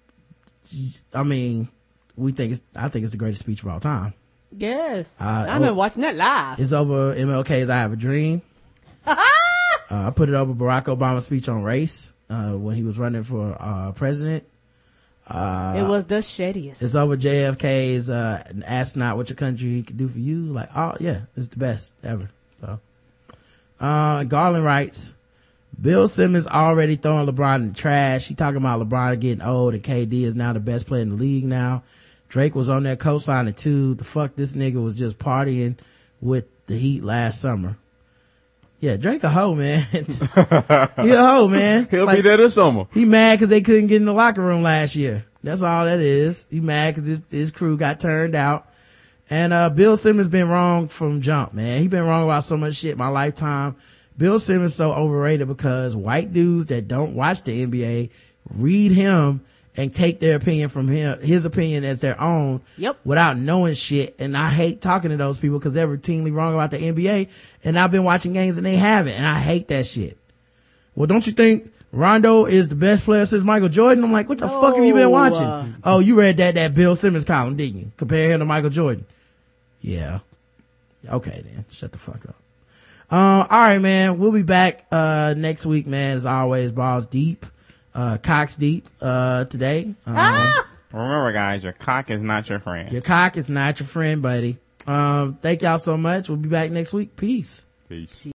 I mean, we think it's, I think it's the greatest speech of all time.
Yes.
Uh,
I've been watching that live.
It's over M L K's I Have a Dream. uh, I put it over Barack Obama's speech on race, uh, when he was running for, uh, president. Uh,
it was the shadiest.
It's over J F K's, uh, ask not what your country could do for you. Like, oh yeah, it's the best ever. So, uh, Garland writes, Bill Simmons already throwing LeBron in the trash. He talking about LeBron getting old and K D is now the best player in the league now. Drake was on there co-signing too. The fuck, this nigga was just partying with the Heat last summer. Yeah, Drake a hoe, man. He a hoe, man.
He'll
Like,
be there this summer.
he mad cause they couldn't get in the locker room last year. That's all that is. He mad cause his, his crew got turned out. And, uh, Bill Simmons been wrong from jump, man. He been wrong about so much shit in my lifetime. Bill Simmons so overrated because white dudes that don't watch the N B A read him and take their opinion from him, his opinion as their own.
Yep.
Without knowing shit. And I hate talking to those people because they're routinely wrong about the N B A. And I've been watching games and they haven't. And I hate that shit. Well, don't you think Rondo is the best player since Michael Jordan? I'm like, what the
No,
fuck have you been watching?
uh,
Oh, you read that, that Bill Simmons column, didn't you? Compare him to Michael Jordan. Yeah. Okay then. Shut the fuck up. Uh, all right, man. We'll be back, uh, next week, man. As always, balls deep, uh, cocks deep, uh, today. Um,
Ah!
Remember, guys, your cock is not your friend.
your cock is not your friend, buddy. Um, thank y'all so much. We'll be back next week. Peace.
Peace.